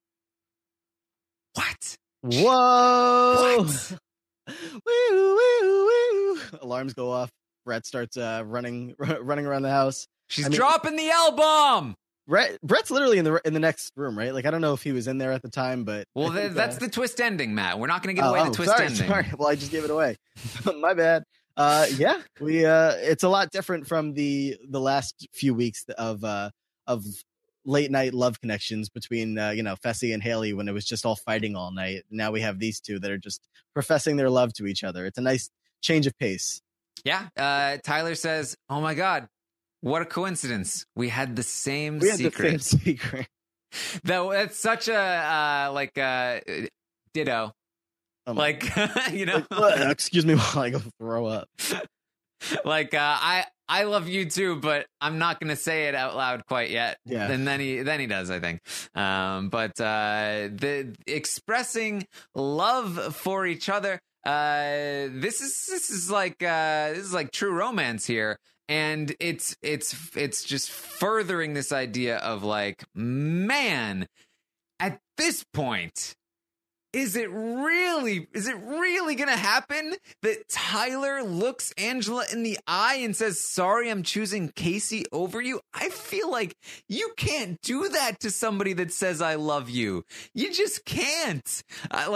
S2: What?
S3: Whoa!
S2: What?
S3: Woo, woo, woo. Alarms go off. Brett starts running around the house.
S2: She's dropping the L-bomb.
S3: Brett's literally in the next room, right? Like, I don't know if he was in there at the time, but
S2: well, that's the twist ending, Matt. We're not going to give away the twist ending.
S3: Sorry. Well, I just gave it away. My bad. Yeah, we it's a lot different from the last few weeks of late night love connections between Fessy and Haley when it was just all fighting all night. Now we have these two that are just professing their love to each other. It's a nice change of pace.
S2: Yeah. Tyler says, "Oh my God, what a coincidence! We had the same
S3: The
S2: secret."
S3: same secret.
S2: That's such a ditto.
S3: Oh
S2: like
S3: excuse me while I go throw up.
S2: Like I love you too, but I'm not gonna say it out loud quite yet.
S3: Yeah.
S2: And then he does, I think. But the expressing love for each other. This is like true romance here. And it's just furthering this idea of like, man, at this point, is it really going to happen that Tyler looks Angela in the eye and says, sorry, I'm choosing Casey over you? I feel like you can't do that to somebody that says, I love you. You just can't. I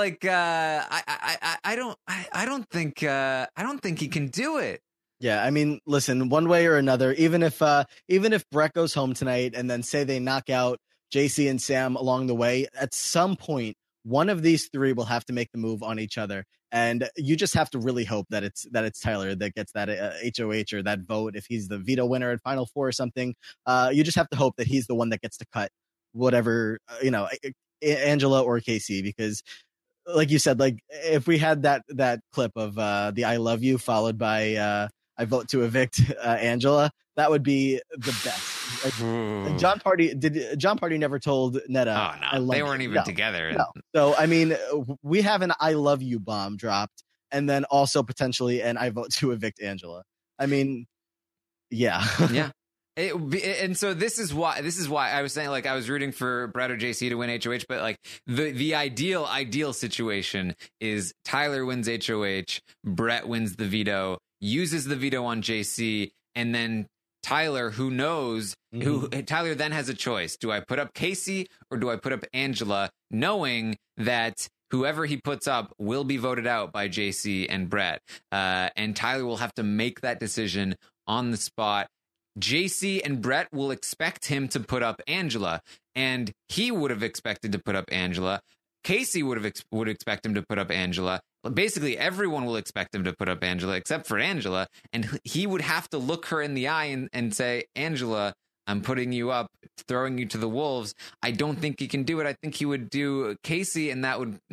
S2: don't think he can do it.
S3: Yeah, I mean, listen, one way or another, even if Brett goes home tonight and then say they knock out JC and Sam along the way, at some point, one of these three will have to make the move on each other, and you just have to really hope that it's Tyler that gets that HOH or that vote if he's the veto winner at Final Four or something. You just have to hope that he's the one that gets to cut whatever Angela or Casey, because, like you said, like if we had that clip of the I love you followed by I vote to evict Angela, that would be the best. Like, John Party never told Netta.
S2: Oh no,
S3: I love
S2: they weren't
S3: you.
S2: even together.
S3: No. So I mean, we have an I love you bomb dropped, and then also potentially an I vote to evict Angela. I mean, yeah,
S2: yeah. And so this is why I was saying, like, I was rooting for Brett or JC to win HOH, but like the ideal situation is Tyler wins HOH, Brett wins the veto, uses the veto on JC, and then Tyler, who knows, Tyler then has a choice. Do I put up Casey or do I put up Angela, knowing that whoever he puts up will be voted out by JC and Brett? And Tyler will have to make that decision on the spot. JC and Brett will expect him to put up Angela, and he would have expected to put up Angela. Casey would expect him to put up Angela. Basically, everyone will expect him to put up Angela except for Angela, and he would have to look her in the eye and say, Angela, I'm putting you up, throwing you to the wolves. I don't think he can do it. I think he would do Casey, and that would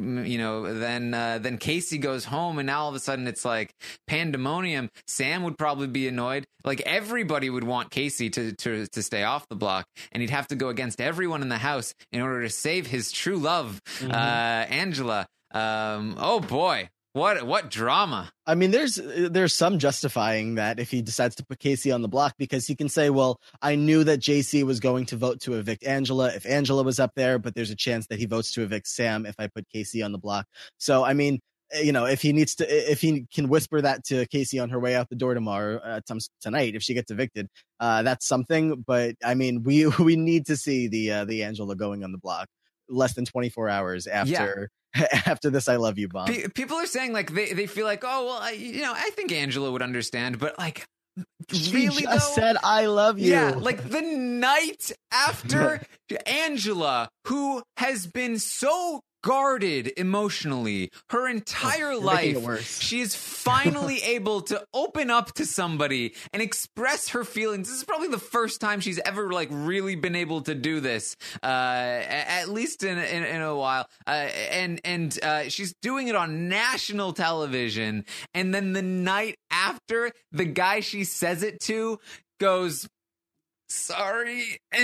S2: then Casey goes home, and now all of a sudden it's like pandemonium. Sam would probably be annoyed. Like everybody would want Casey to stay off the block, and he'd have to go against everyone in the house in order to save his true love, Angela. Oh boy. What drama?
S3: I mean, there's some justifying that if he decides to put Casey on the block, because he can say, well, I knew that JC was going to vote to evict Angela if Angela was up there, but there's a chance that he votes to evict Sam if I put Casey on the block. So, I mean, if he can whisper that to Casey on her way out the door tomorrow, tonight, if she gets evicted, that's something. But I mean, we need to see the Angela going on the block less than 24 hours after. Yeah. After this I love you bomb.
S2: People are saying like they feel like, oh well, I think Angela would understand, but like
S3: she just said I love you.
S2: Yeah, like the night after Angela, who has been so guarded emotionally her entire life, she is finally able to open up to somebody and express her feelings. This is probably the first time she's ever like really been able to do this, at least in a while. And she's doing it on national television. And then the night after, the guy she says it to goes, sorry, and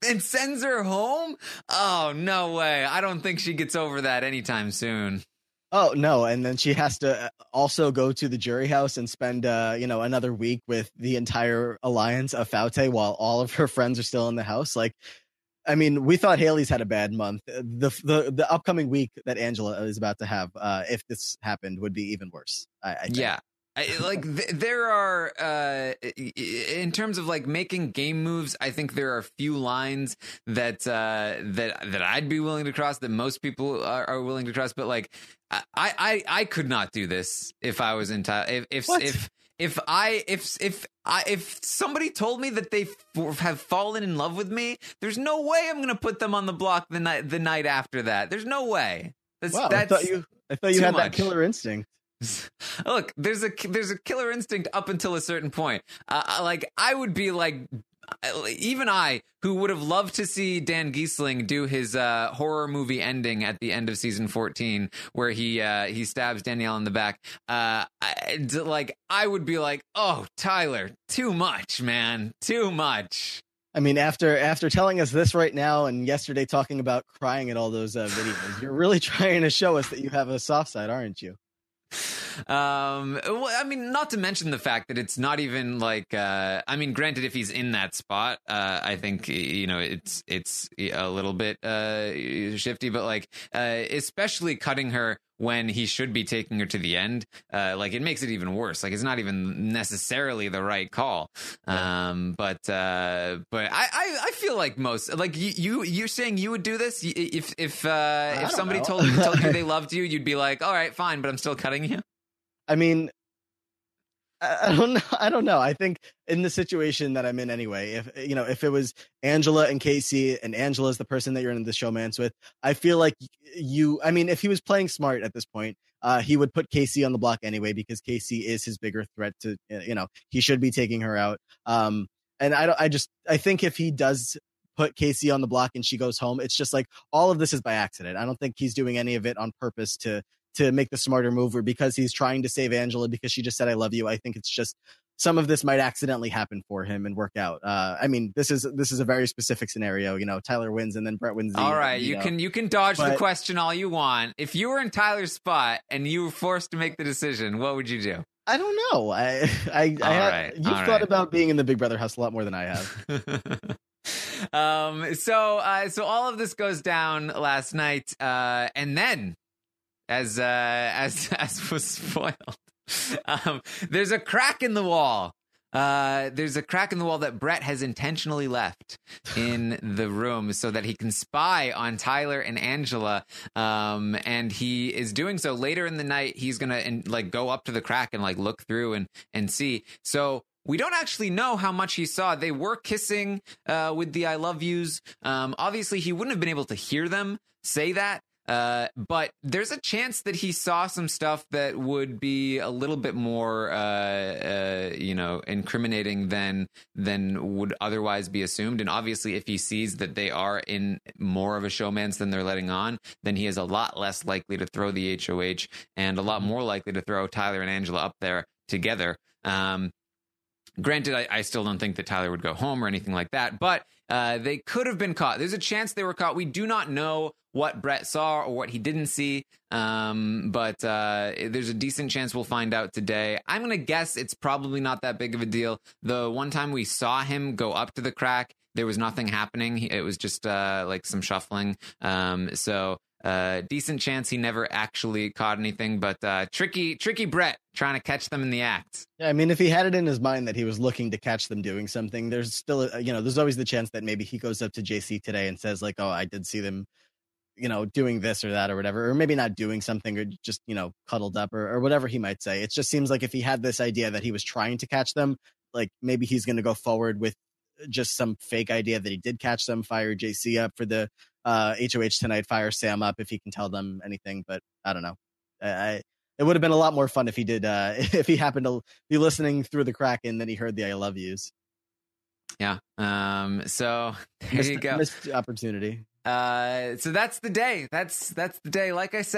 S2: and sends her home. Oh, no way. I don't think she gets over that anytime soon.
S3: Oh, no. And then she has to also go to the jury house and spend, another week with the entire alliance of Faute while all of her friends are still in the house. Like, I mean, we thought Haley's had a bad month. The upcoming week that Angela is about to have, if this happened, would be even worse. I think.
S2: Yeah. There are in terms of like making game moves, I think there are a few lines that I'd be willing to cross, that most people are willing to cross, but like I could not do this if I was in Tyler. If somebody told me that they have fallen in love with me, there's no way I'm going to put them on the block the night after that. There's no way. That's
S3: I thought you had that killer instinct.
S2: Look, there's a killer instinct up until a certain point. Like I would be like, even I, who would have loved to see Dan Giesling do his horror movie ending at the end of season 14, where he stabs Danielle in the back. I would be like, oh, Tyler, too much, man, too much.
S3: I mean, after telling us this right now and yesterday talking about crying at all those videos, you're really trying to show us that you have a soft side, aren't you?
S2: Well, I mean, not to mention the fact that it's not even like, I mean, granted, if he's in that spot, I think, it's a little bit, shifty, but like, especially cutting her when he should be taking her to the end, like it makes it even worse. Like it's not even necessarily the right call. But I feel like most, like you're saying you would do this if somebody told you they loved you, you'd be like, all right, fine, but I'm still cutting you.
S3: I mean, I don't know. I think in the situation that I'm in anyway, if it was Angela and Casey, and Angela is the person that you're in the showmance with, I feel like if he was playing smart at this point, he would put Casey on the block anyway, because Casey is his bigger threat to, he should be taking her out. And I think if he does put Casey on the block and she goes home, it's just like all of this is by accident. I don't think he's doing any of it on purpose to make the smarter move, or because he's trying to save Angela because she just said, I love you. I think it's just some of this might accidentally happen for him and work out. I mean, this is a very specific scenario. Tyler wins and then Brett wins.
S2: All right. You can dodge the question all you want. If you were in Tyler's spot and you were forced to make the decision, what would you do?
S3: I don't know. You've thought about being in the Big Brother house a lot more than I have.
S2: So all of this goes down last night. And then, as was spoiled, there's a crack in the wall. There's a crack in the wall that Brett has intentionally left in the room so that he can spy on Tyler and Angela. And he is doing so later in the night. He's gonna go up to the crack and look through and see. So we don't actually know how much he saw. They were kissing with the I love yous. Obviously, he wouldn't have been able to hear them say that. But there's a chance that he saw some stuff that would be a little bit more, incriminating than would otherwise be assumed. And obviously, if he sees that they are in more of a showmance than they're letting on, then he is a lot less likely to throw the HOH and a lot more likely to throw Tyler and Angela up there together. Granted, I still don't think that Tyler would go home or anything like that, but they could have been caught. There's a chance they were caught. We do not know what Brett saw or what he didn't see, but there's a decent chance we'll find out today. I'm going to guess it's probably not that big of a deal. The one time we saw him go up to the crack, there was nothing happening. It was just some shuffling. So decent chance he never actually caught anything, but tricky Brett trying to catch them in the act.
S3: Yeah, I mean, if he had it in his mind that he was looking to catch them doing something, there's still, there's always the chance that maybe he goes up to JC today and says oh, I did see them, doing this or that or whatever, or maybe not doing something or just, cuddled up or whatever he might say. It just seems like if he had this idea that he was trying to catch them, maybe he's going to go forward with just some fake idea that he did catch them, fire JC up for the HOH tonight, fire Sam up if he can tell them anything. But I don't know. It would have been a lot more fun if he did, if he happened to be listening through the crack and then he heard the I love yous.
S2: Yeah. So there you go.
S3: Missed opportunity.
S2: So that's the day. That's the day. Like I said,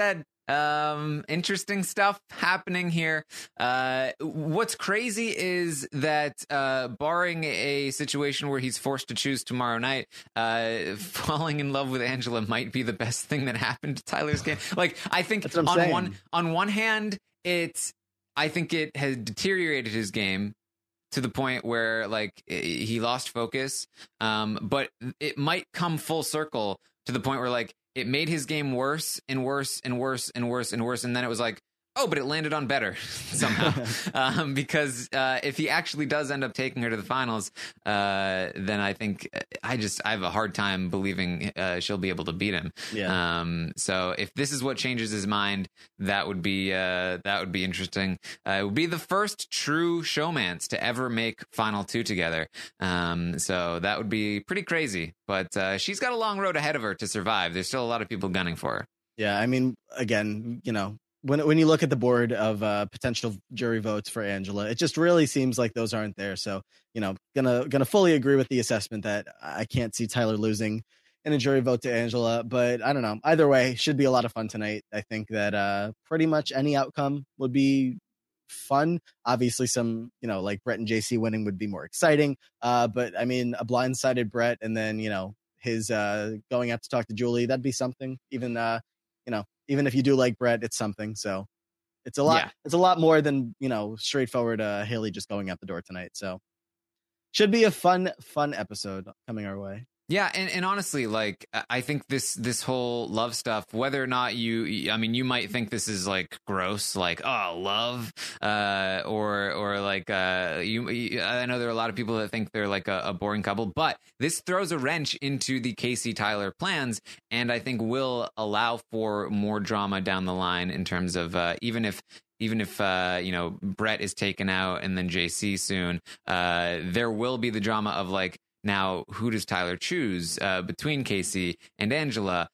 S2: Interesting stuff happening here. What's crazy is that, barring a situation where he's forced to choose tomorrow night, falling in love with Angela might be the best thing that happened to Tyler's game. Like, I think on one hand, I think it has deteriorated his game to the point where, like, he lost focus. But it might come full circle to the point where, like, it made his game worse and worse and worse and worse and worse. And then it was like, oh, but it landed on better somehow. Because if he actually does end up taking her to the finals, then I think I have a hard time believing she'll be able to beat him.
S3: Yeah.
S2: So if this is what changes his mind, that would be interesting. It would be the first true showmance to ever make Final Two together. So that would be pretty crazy. But she's got a long road ahead of her to survive. There's still a lot of people gunning for her.
S3: Yeah, I mean, again, when you look at the board of potential jury votes for Angela, it just really seems like those aren't there. So, gonna fully agree with the assessment that I can't see Tyler losing in a jury vote to Angela. But I don't know. Either way, should be a lot of fun tonight. I think that pretty much any outcome would be fun. Obviously, some like Brett and JC winning would be more exciting. But I mean, a blindsided Brett and then his going out to talk to Julie, that'd be something. Even if you do like Brett, it's something. So it's a lot. Yeah. It's a lot more than straightforward Haley just going out the door tonight. So should be a fun episode coming our way.
S2: Yeah, and honestly, like, I think this whole love stuff, whether or not you might think this is like gross, like, oh, love, or like, I know there are a lot of people that think they're like a boring couple, but this throws a wrench into the Casey Tyler plans, and I think will allow for more drama down the line in terms of even if Brett is taken out and then JC soon, there will be the drama of like, now, who does Tyler choose between Casey and Angela?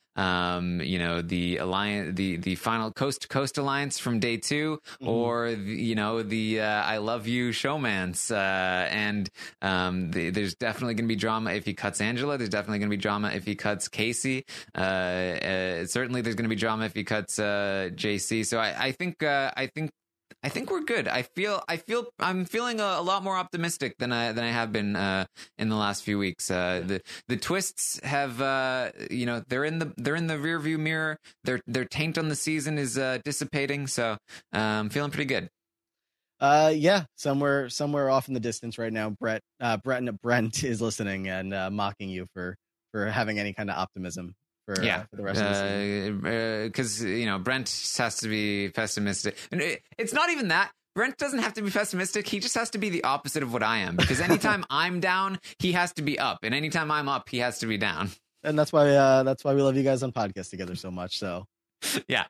S2: The alliance, the final coast to coast alliance from day 2, or the I love you showmance. There's definitely going to be drama if he cuts Angela. There's definitely going to be drama if he cuts Casey. Certainly, there's going to be drama if he cuts JC. So I think we're good. I'm feeling a lot more optimistic than I have been in the last few weeks. The twists have they're in the rear view mirror. Their taint on the season is dissipating. So I'm feeling pretty good.
S3: Yeah, somewhere off in the distance right now, Brent is listening and mocking you for having any kind of optimism. For the rest of the season.
S2: Because Brent has to be pessimistic, and it's not even that. Brent doesn't have to be pessimistic. He just has to be the opposite of what I am. Because anytime I'm down, he has to be up, and anytime I'm up, he has to be down.
S3: And that's why we love you guys on podcast together so much. So
S2: yeah.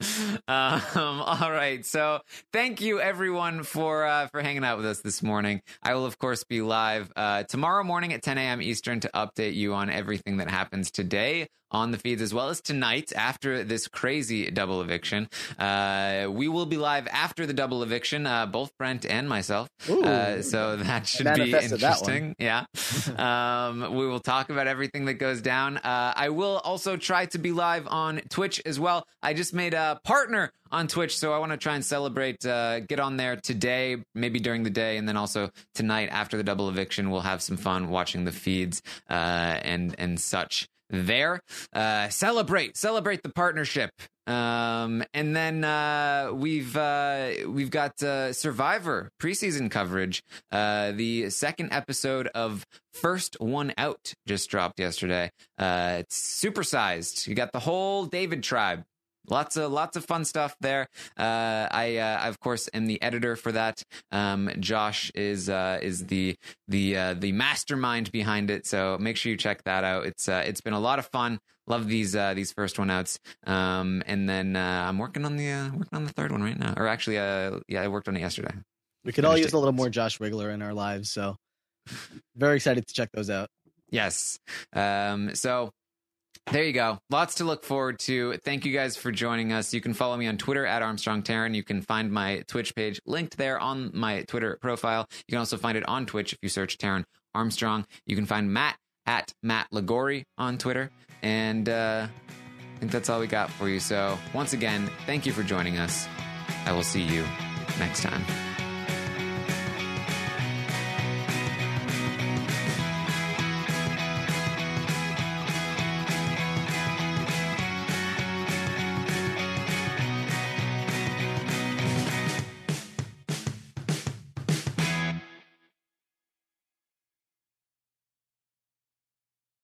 S2: All right. So thank you everyone for hanging out with us this morning. I will of course be live tomorrow morning at 10 a.m. Eastern to update you on everything that happens today on the feeds, as well as tonight after this crazy double eviction. We will be live after the double eviction, both Brent and myself. So that should be interesting. Yeah. We will talk about everything that goes down. I will also try to be live on Twitch as well. I just made a partner on Twitch, so I want to try and celebrate, get on there today, maybe during the day, and then also tonight after the double eviction. We'll have some fun watching the feeds and such there. Celebrate the partnership. And then we've got Survivor preseason coverage. The second episode of First One Out just dropped yesterday. It's supersized. You got the whole David tribe. Lots of fun stuff there. I of course am the editor for that. Josh is the mastermind behind it. So make sure you check that out. It's been a lot of fun. Love these First One Outs. And then I'm working on the third one right now. Or actually, I worked on it yesterday.
S3: We could all use a little more Josh Wiggler in our lives. So very excited to check those out.
S2: Yes. So. There you go. Lots to look forward to. Thank you guys for joining us. You can follow me on Twitter at Armstrong Taran. You can find my Twitch page linked there on my Twitter profile. You can also find it on Twitch if you search Taran Armstrong. You can find Matt at Matt Lagori on Twitter. And I think that's all we got for you. So once again, thank you for joining us. I will see you next time.